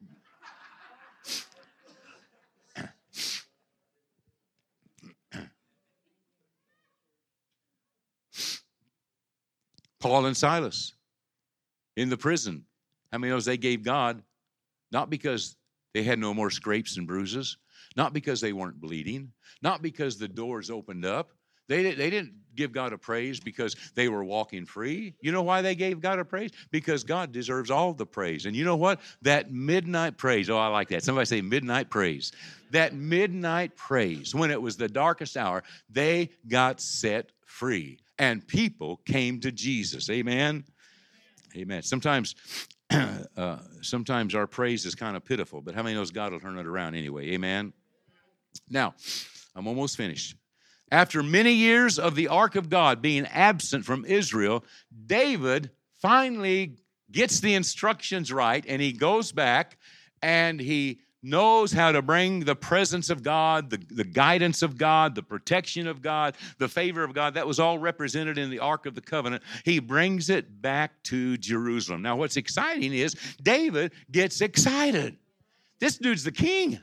Paul and Silas in the prison. How many knows they gave God, not because they had no more scrapes and bruises, not because they weren't bleeding, not because the doors opened up. They, they didn't give God a praise because they were walking free. You know why they gave God a praise? Because God deserves all the praise. And you know what? That midnight praise, oh, I like that. Somebody say midnight praise. That midnight praise, when it was the darkest hour, they got set free. And people came to Jesus. Amen? Amen. Sometimes... Uh, sometimes our praise is kind of pitiful, but how many knows God will turn it around anyway? Amen? Now, I'm almost finished. After many years of the ark of God being absent from Israel, David finally gets the instructions right, and he goes back and he knows how to bring the presence of God, the, the guidance of God, the protection of God, the favor of God. That was all represented in the Ark of the Covenant. He brings it back to Jerusalem. Now, what's exciting is David gets excited. This dude's the king.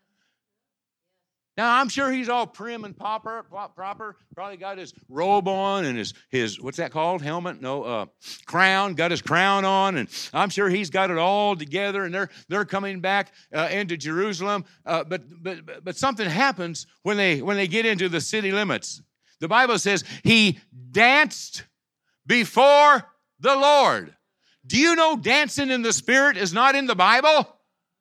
Now, I'm sure he's all prim and proper, proper. Probably got his robe on and his, his what's that called? Helmet? No, uh, crown. Got his crown on. And I'm sure he's got it all together. And they're they're coming back uh, into Jerusalem. Uh, but, but, but something happens when they, when they get into the city limits. The Bible says he danced before the Lord. Do you know dancing in the Spirit is not in the Bible?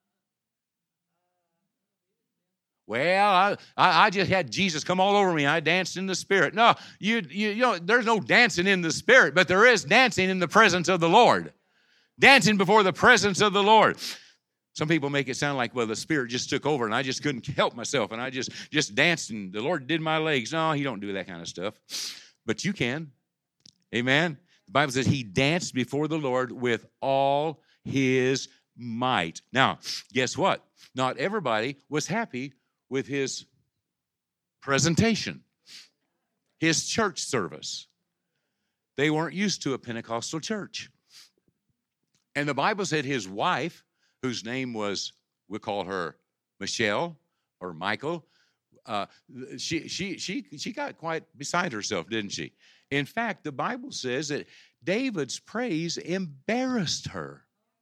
Well, I, I, I just had Jesus come all over me. I danced in the Spirit. No, you, you, you know, there's no dancing in the Spirit, but there is dancing in the presence of the Lord. Dancing before the presence of the Lord. Some people make it sound like, well, the Spirit just took over and I just couldn't help myself and I just, just danced and the Lord did my legs. No, he don't do that kind of stuff. But you can. Amen. The Bible says he danced before the Lord with all his might. Now, guess what? Not everybody was happy with his presentation, his church service. They weren't used to a Pentecostal church. And the Bible said his wife, whose name was, we'll call her Michelle or Michael, uh, she, she, she, she got quite beside herself, didn't she? In fact, the Bible says that David's praise embarrassed her.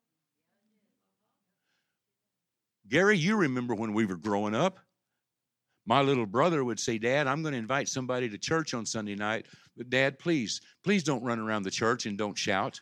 Gary, you remember when we were growing up? My little brother would say, Dad, I'm going to invite somebody to church on Sunday night. But Dad, please, please don't run around the church and don't shout.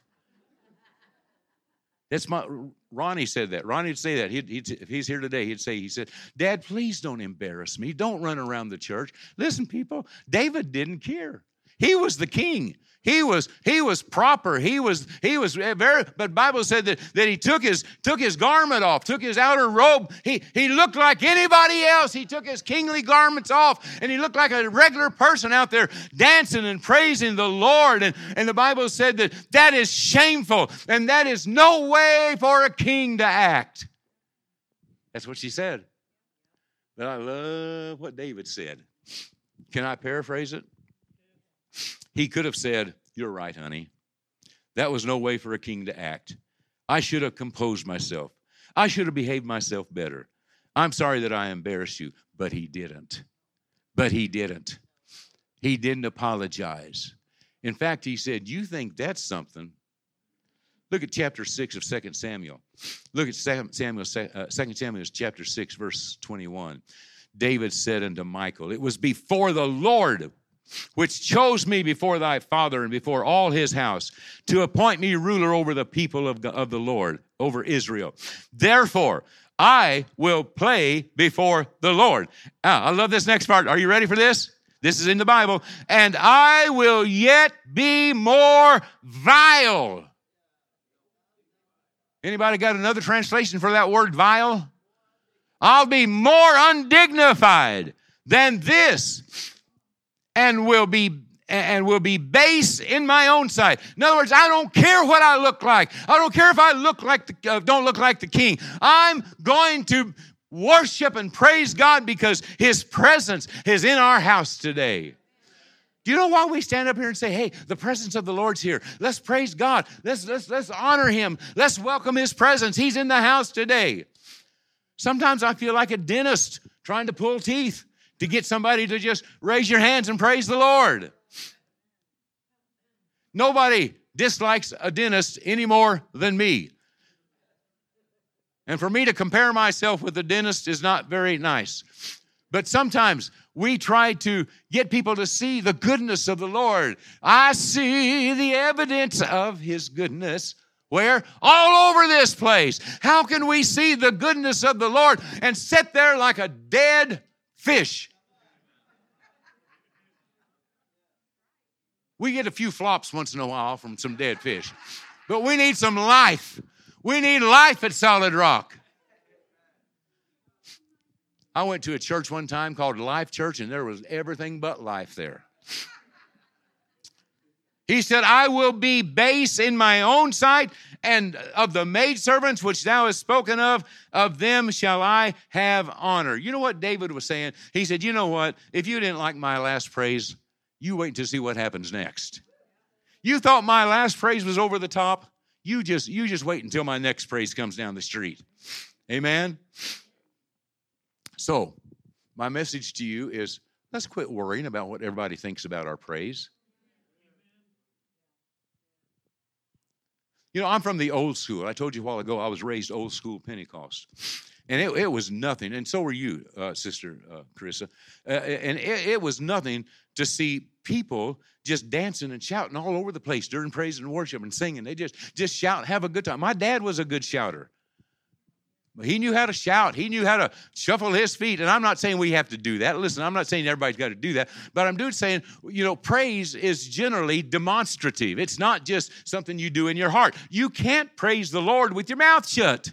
That's my, Ronnie said that. Ronnie would say that. He'd, he'd, if he's here today, he'd say, he said, Dad, please don't embarrass me. Don't run around the church. Listen, people, David didn't care. He was the king. He was he was proper. He was he was very. But Bible said that, that he took his took his garment off, took his outer robe. He he looked like anybody else. He took his kingly garments off, and he looked like a regular person out there dancing and praising the Lord. And and the Bible said that that is shameful, and that is no way for a king to act. That's what she said. But I love what David said. Can I paraphrase it? He could have said, you're right, honey. That was no way for a king to act. I should have composed myself. I should have behaved myself better. I'm sorry that I embarrassed you, but he didn't. But he didn't. He didn't apologize. In fact, he said, you think that's something? Look at chapter six of Second Samuel. Look at Second Samuel, uh, Second Samuel chapter six, verse twenty-one. David said unto Michal, it was before the Lord which chose me before thy father and before all his house, to appoint me ruler over the people of, of the Lord, over Israel. Therefore, I will play before the Lord. Ah, I love this next part. Are you ready for this? This is in the Bible. And I will yet be more vile. Anybody got another translation for that word vile? I'll be more undignified than this. And will be and will be base in my own sight. In other words, I don't care what I look like. I don't care if I look like the, uh, don't look like the king. I'm going to worship and praise God because his presence is in our house today. Do you know why we stand up here and say, hey, the presence of the Lord's here. Let's praise God. Let's, let's, let's honor him. Let's welcome his presence. He's in the house today. Sometimes I feel like a dentist trying to pull teeth to get somebody to just raise your hands and praise the Lord. Nobody dislikes a dentist any more than me. And for me to compare myself with a dentist is not very nice. But sometimes we try to get people to see the goodness of the Lord. I see the evidence of his goodness. Where? All over this place. How can we see the goodness of the Lord and sit there like a dead fish? We get a few flops once in a while from some dead fish. But we need some life. We need life at Solid Rock. I went to a church one time called Life Church, and there was everything but life there. He said, I will be base in my own sight, and of the maidservants which thou hast spoken of, of them shall I have honor. You know what David was saying? He said, you know what? If you didn't like my last praise, you wait to see what happens next. You thought my last praise was over the top? You just, you just wait until my next praise comes down the street. Amen? So, my message to you is, let's quit worrying about what everybody thinks about our praise. You know, I'm from the old school. I told you a while ago I was raised old school Pentecost. And it, it was nothing, and so were you, uh, Sister uh, Carissa. Uh, and it, it was nothing to see people just dancing and shouting all over the place during praise and worship and singing. They just, just shout and have a good time. My dad was a good shouter. He knew how to shout. He knew how to shuffle his feet. And I'm not saying we have to do that. Listen, I'm not saying everybody's got to do that. But I'm doing saying, you know, praise is generally demonstrative. It's not just something you do in your heart. You can't praise the Lord with your mouth shut.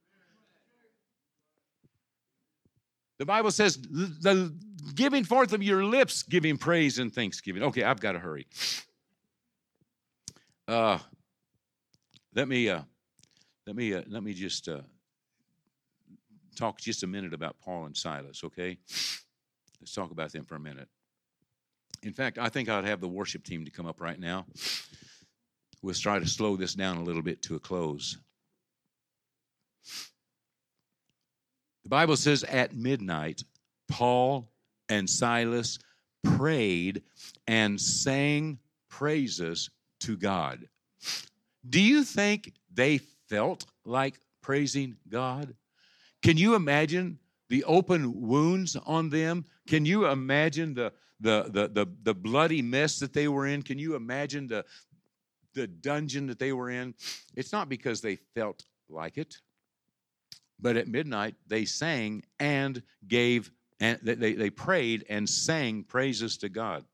The Bible says the giving forth of your lips, giving praise and thanksgiving. Okay, I've got to hurry. Uh, let me uh, let me uh, let me just. Uh, Talk just a minute about Paul and Silas, okay? Let's talk about them for a minute. In fact, I think I'd have the worship team to come up right now. We'll try to slow this down a little bit to a close. The Bible says at midnight, Paul and Silas prayed and sang praises to God. Do you think they felt like praising God? Can you imagine the open wounds on them? Can you imagine the, the, the, the, the bloody mess that they were in? Can you imagine the, the dungeon that they were in? It's not because they felt like it, but at midnight they sang and gave, and they, they prayed and sang praises to God.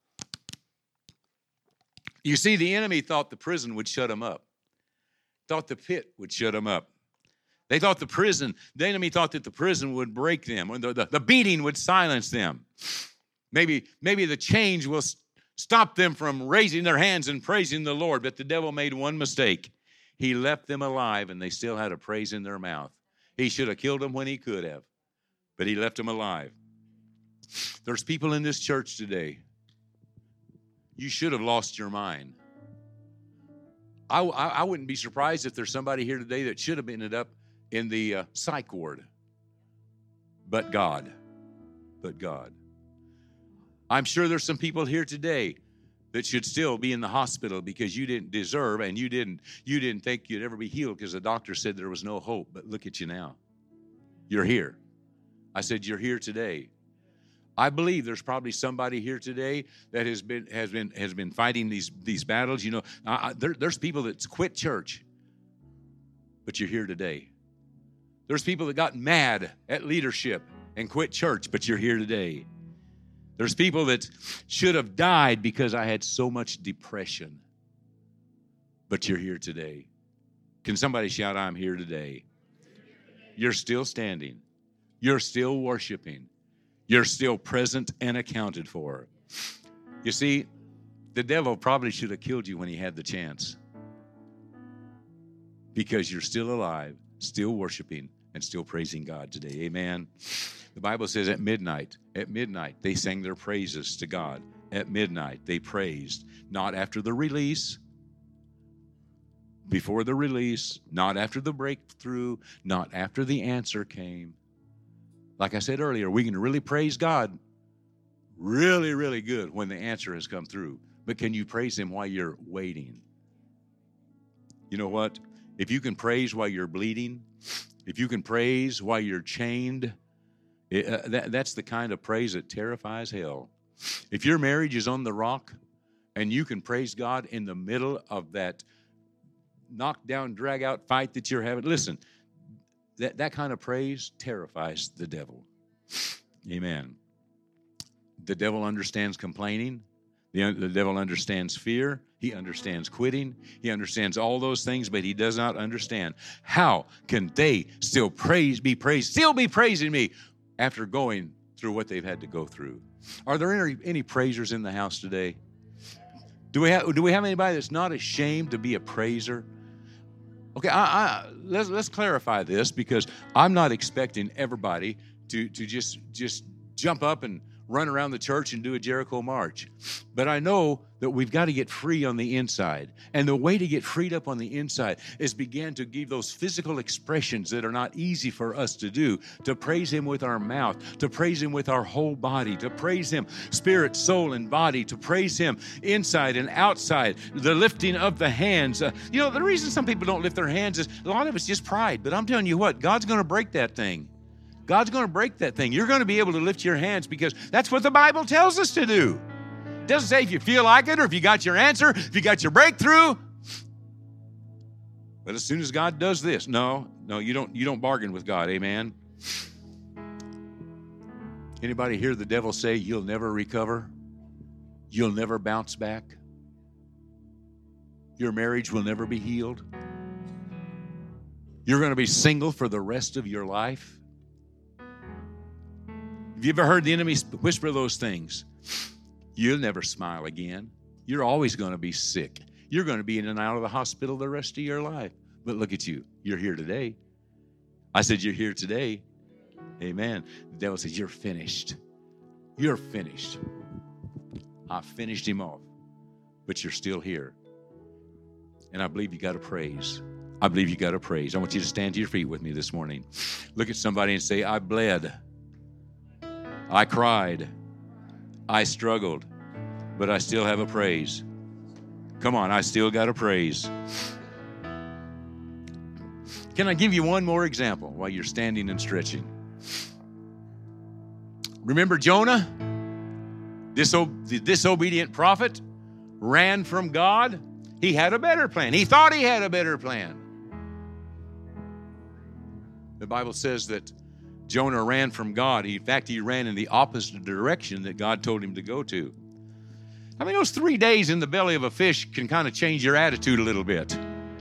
You see, the enemy thought the prison would shut them up, thought the pit would shut them up. They thought the prison, the enemy thought that the prison would break them, or the, the, the beating would silence them. Maybe, maybe the change will stop them from raising their hands and praising the Lord. But the devil made one mistake. He left them alive, and they still had a praise in their mouth. He should have killed them when he could have, but he left them alive. There's people in this church today. You should have lost your mind. I, I, I wouldn't be surprised if there's somebody here today that should have ended up in the uh, psych ward. But God, but God. I'm sure there's some people here today that should still be in the hospital because you didn't deserve and you didn't you didn't think you'd ever be healed because the doctor said there was no hope. But look at you now. You're here. I said you're here today. I believe there's probably somebody here today that has been has been has been fighting these these battles. You know, I, there, there's people that's quit church, but you're here today. There's people that got mad at leadership and quit church, but you're here today. There's people that should have died because I had so much depression, but you're here today. Can somebody shout, I'm here today? You're still standing. You're still worshiping. You're still present and accounted for. You see, the devil probably should have killed you when he had the chance, because you're still alive, still worshiping, and still praising God today. Amen. The Bible says at midnight, at midnight, they sang their praises to God. At midnight, they praised, not after the release, before the release, not after the breakthrough, not after the answer came. Like I said earlier, we can really praise God really, really good when the answer has come through. But can you praise him while you're waiting? You know what? If you can praise while you're bleeding, if you can praise while you're chained, it, uh, that, that's the kind of praise that terrifies hell. If your marriage is on the rock and you can praise God in the middle of that knockdown, drag-out fight that you're having, listen, that, that kind of praise terrifies the devil. Amen. The devil understands complaining. The, the devil understands fear. He understands quitting. He understands all those things, but he does not understand how can they still praise, be praised, still be praising me after going through what they've had to go through. Are there any, any praisers in the house today? Do we have, do we have anybody that's not ashamed to be a praiser? Okay, I, I, let's, let's clarify this, because I'm not expecting everybody to, to just, just jump up and run around the church and do a Jericho march. But I know that we've got to get free on the inside. And the way to get freed up on the inside is begin to give those physical expressions that are not easy for us to do, to praise Him with our mouth, to praise Him with our whole body, to praise Him spirit, soul, and body, to praise Him inside and outside, the lifting of the hands. Uh, you know, the reason some people don't lift their hands is a lot of it's just pride. But I'm telling you what, God's going to break that thing. God's going to break that thing. You're going to be able to lift your hands because that's what the Bible tells us to do. It doesn't say if you feel like it or if you got your answer, if you got your breakthrough. But as soon as God does this, no, no, you don't, you don't bargain with God. Amen. Anybody hear the devil say you'll never recover? You'll never bounce back? Your marriage will never be healed? You're going to be single for the rest of your life? Have you ever heard the enemy whisper those things? You'll never smile again. You're always going to be sick. You're going to be in and out of the hospital the rest of your life. But look at you. You're here today. I said, you're here today. Amen. The devil says, you're finished. You're finished. I finished him off. But you're still here. And I believe you got to praise. I believe you got to praise. I want you to stand to your feet with me this morning. Look at somebody and say, I bled. I cried, I struggled, but I still have a praise. Come on, I still got a praise. Can I give you one more example while you're standing and stretching? Remember Jonah? Diso- the disobedient prophet ran from God. He had a better plan. He thought he had a better plan. The Bible says that Jonah ran from God. In fact, he ran in the opposite direction that God told him to go to. I mean, those three days in the belly of a fish can kind of change your attitude a little bit.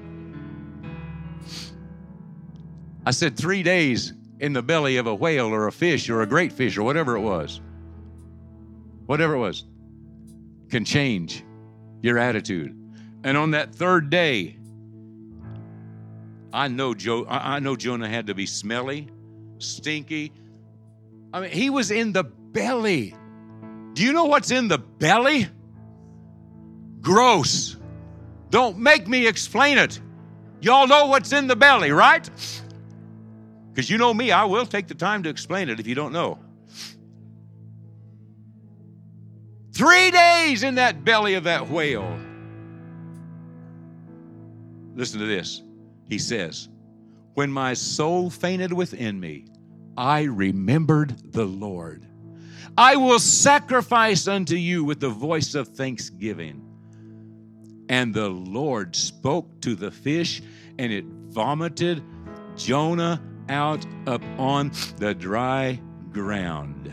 I said three days in the belly of a whale or a fish or a great fish or whatever it was. Whatever it was can change your attitude. And on that third day, I know Jo- I know Jonah had to be smelly, stinky. I mean, he was in the belly. Do you know what's in the belly? Gross. Don't make me explain it. Y'all know what's in the belly, right? Because you know me, I will take the time to explain it if you don't know. Three days in that belly of that whale. Listen to this. He says, when my soul fainted within me, I remembered the Lord. I will sacrifice unto you with the voice of thanksgiving. And the Lord spoke to the fish, and it vomited Jonah out upon the dry ground.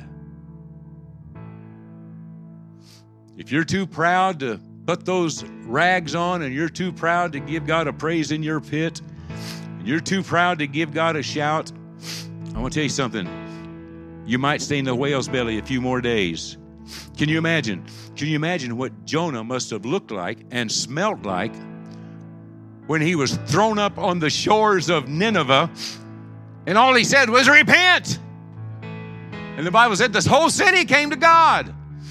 If you're too proud to put those rags on, and you're too proud to give God a praise in your pit, and you're too proud to give God a shout, I want to tell you something. You might stay in the whale's belly a few more days. Can you imagine? Can you imagine what Jonah must have looked like and smelled like when he was thrown up on the shores of Nineveh, and all he said was, repent! And the Bible said this whole city came to God.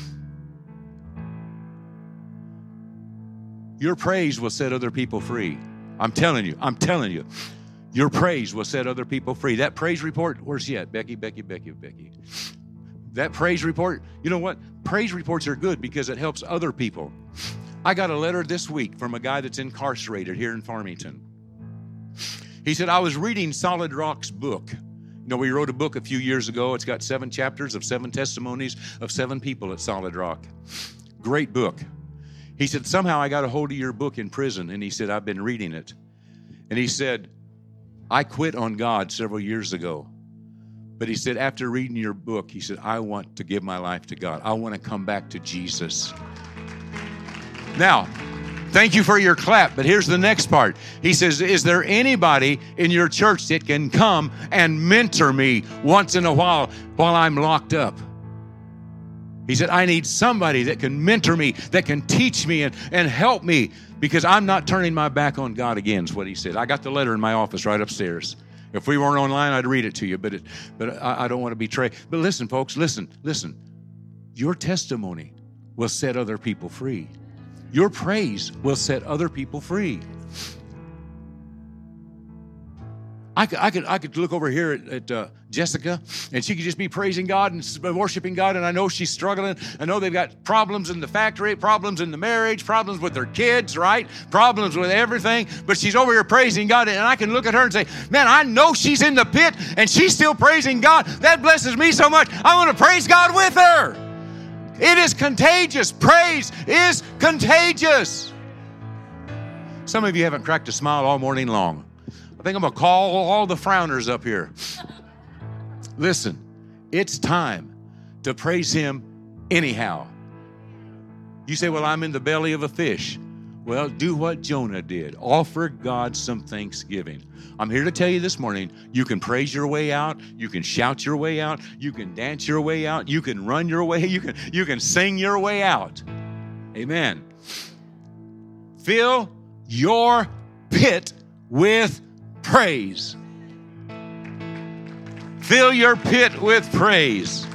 Your praise will set other people free. I'm telling you, I'm telling you. Your praise will set other people free. That praise report, where's she at? Becky, Becky, Becky, Becky. That praise report, you know what? Praise reports are good because it helps other people. I got a letter this week from a guy that's incarcerated here in Farmington. He said, I was reading Solid Rock's book. You know, we wrote a book a few years ago. It's got seven chapters of seven testimonies of seven people at Solid Rock. Great book. He said, somehow I got a hold of your book in prison. And he said, I've been reading it. And he said, I quit on God several years ago. But he said, after reading your book, he said, I want to give my life to God. I want to come back to Jesus. Now, thank you for your clap, but here's the next part. He says, is there anybody in your church that can come and mentor me once in a while while I'm locked up? He said, I need somebody that can mentor me, that can teach me and, and help me, because I'm not turning my back on God again, is what he said. I got the letter in my office right upstairs. If we weren't online, I'd read it to you, but it, but I, I don't want to betray. But listen, folks, listen, listen. Your testimony will set other people free. Your praise will set other people free. I could, I could, I could look over here at, at uh, Jessica, and she could just be praising God and worshiping God, and I know she's struggling. I know they've got problems in the factory, problems in the marriage, problems with their kids, right? Problems with everything, but she's over here praising God, and I can look at her and say, man, I know she's in the pit, and she's still praising God. That blesses me so much. I want to praise God with her. It is contagious. Praise is contagious. Some of you haven't cracked a smile all morning long. I think I'm going to call all the frowners up here. Listen, it's time to praise him anyhow. You say, well, I'm in the belly of a fish. Well, do what Jonah did. Offer God some thanksgiving. I'm here to tell you this morning, you can praise your way out. You can shout your way out. You can dance your way out. You can run your way. You can, you can sing your way out. Amen. Fill your pit with praise. Fill your pit with praise.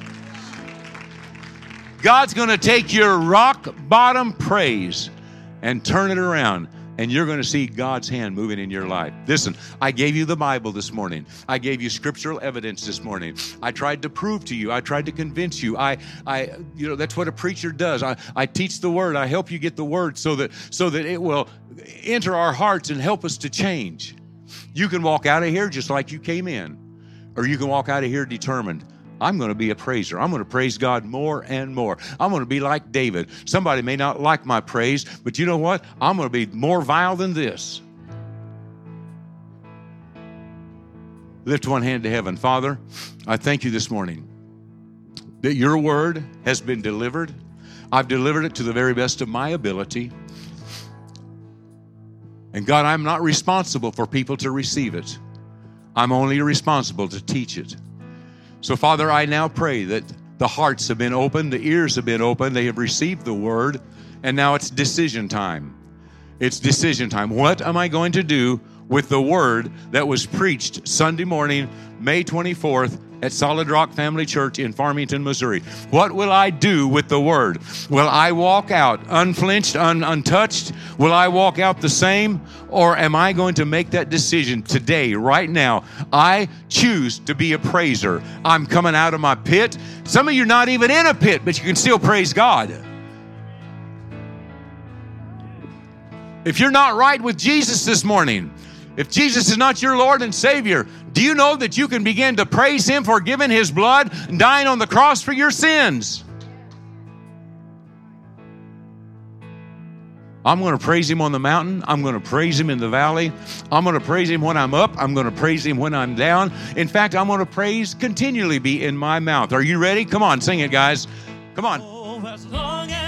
God's going to take your rock bottom praise and turn it around, and you're going to see God's hand moving in your life. Listen, I gave you the Bible this morning. I gave you scriptural evidence this morning. I tried to prove to you. I tried to convince you. I, I, you know, that's what a preacher does. I, I teach the Word. I help you get the Word so that, so that it will enter our hearts and help us to change. You can walk out of here just like you came in, or you can walk out of here determined, I'm going to be a praiser. I'm going to praise God more and more. I'm going to be like David. Somebody may not like my praise, but you know what? I'm going to be more vile than this. Lift one hand to heaven. Father, I thank you this morning that your word has been delivered. I've delivered it to the very best of my ability. And God, I'm not responsible for people to receive it. I'm only responsible to teach it. So, Father, I now pray that the hearts have been opened, the ears have been opened, they have received the word, and now it's decision time. It's decision time. What am I going to do with the word that was preached Sunday morning, May twenty-fourth, at Solid Rock Family Church in Farmington, Missouri? What will I do with the word? Will I walk out unflinched, un- untouched? Will I walk out the same? Or am I going to make that decision today, right now? I choose to be a praiser. I'm coming out of my pit. Some of you are not even in a pit, but you can still praise God. If you're not right with Jesus this morning, if Jesus is not your Lord and Savior, do you know that you can begin to praise him for giving his blood and dying on the cross for your sins? I'm going to praise him on the mountain. I'm going to praise him in the valley. I'm going to praise him when I'm up. I'm going to praise him when I'm down. In fact, I'm going to praise continually be in my mouth. Are you ready? Come on, sing it, guys. Come on. Oh, as long as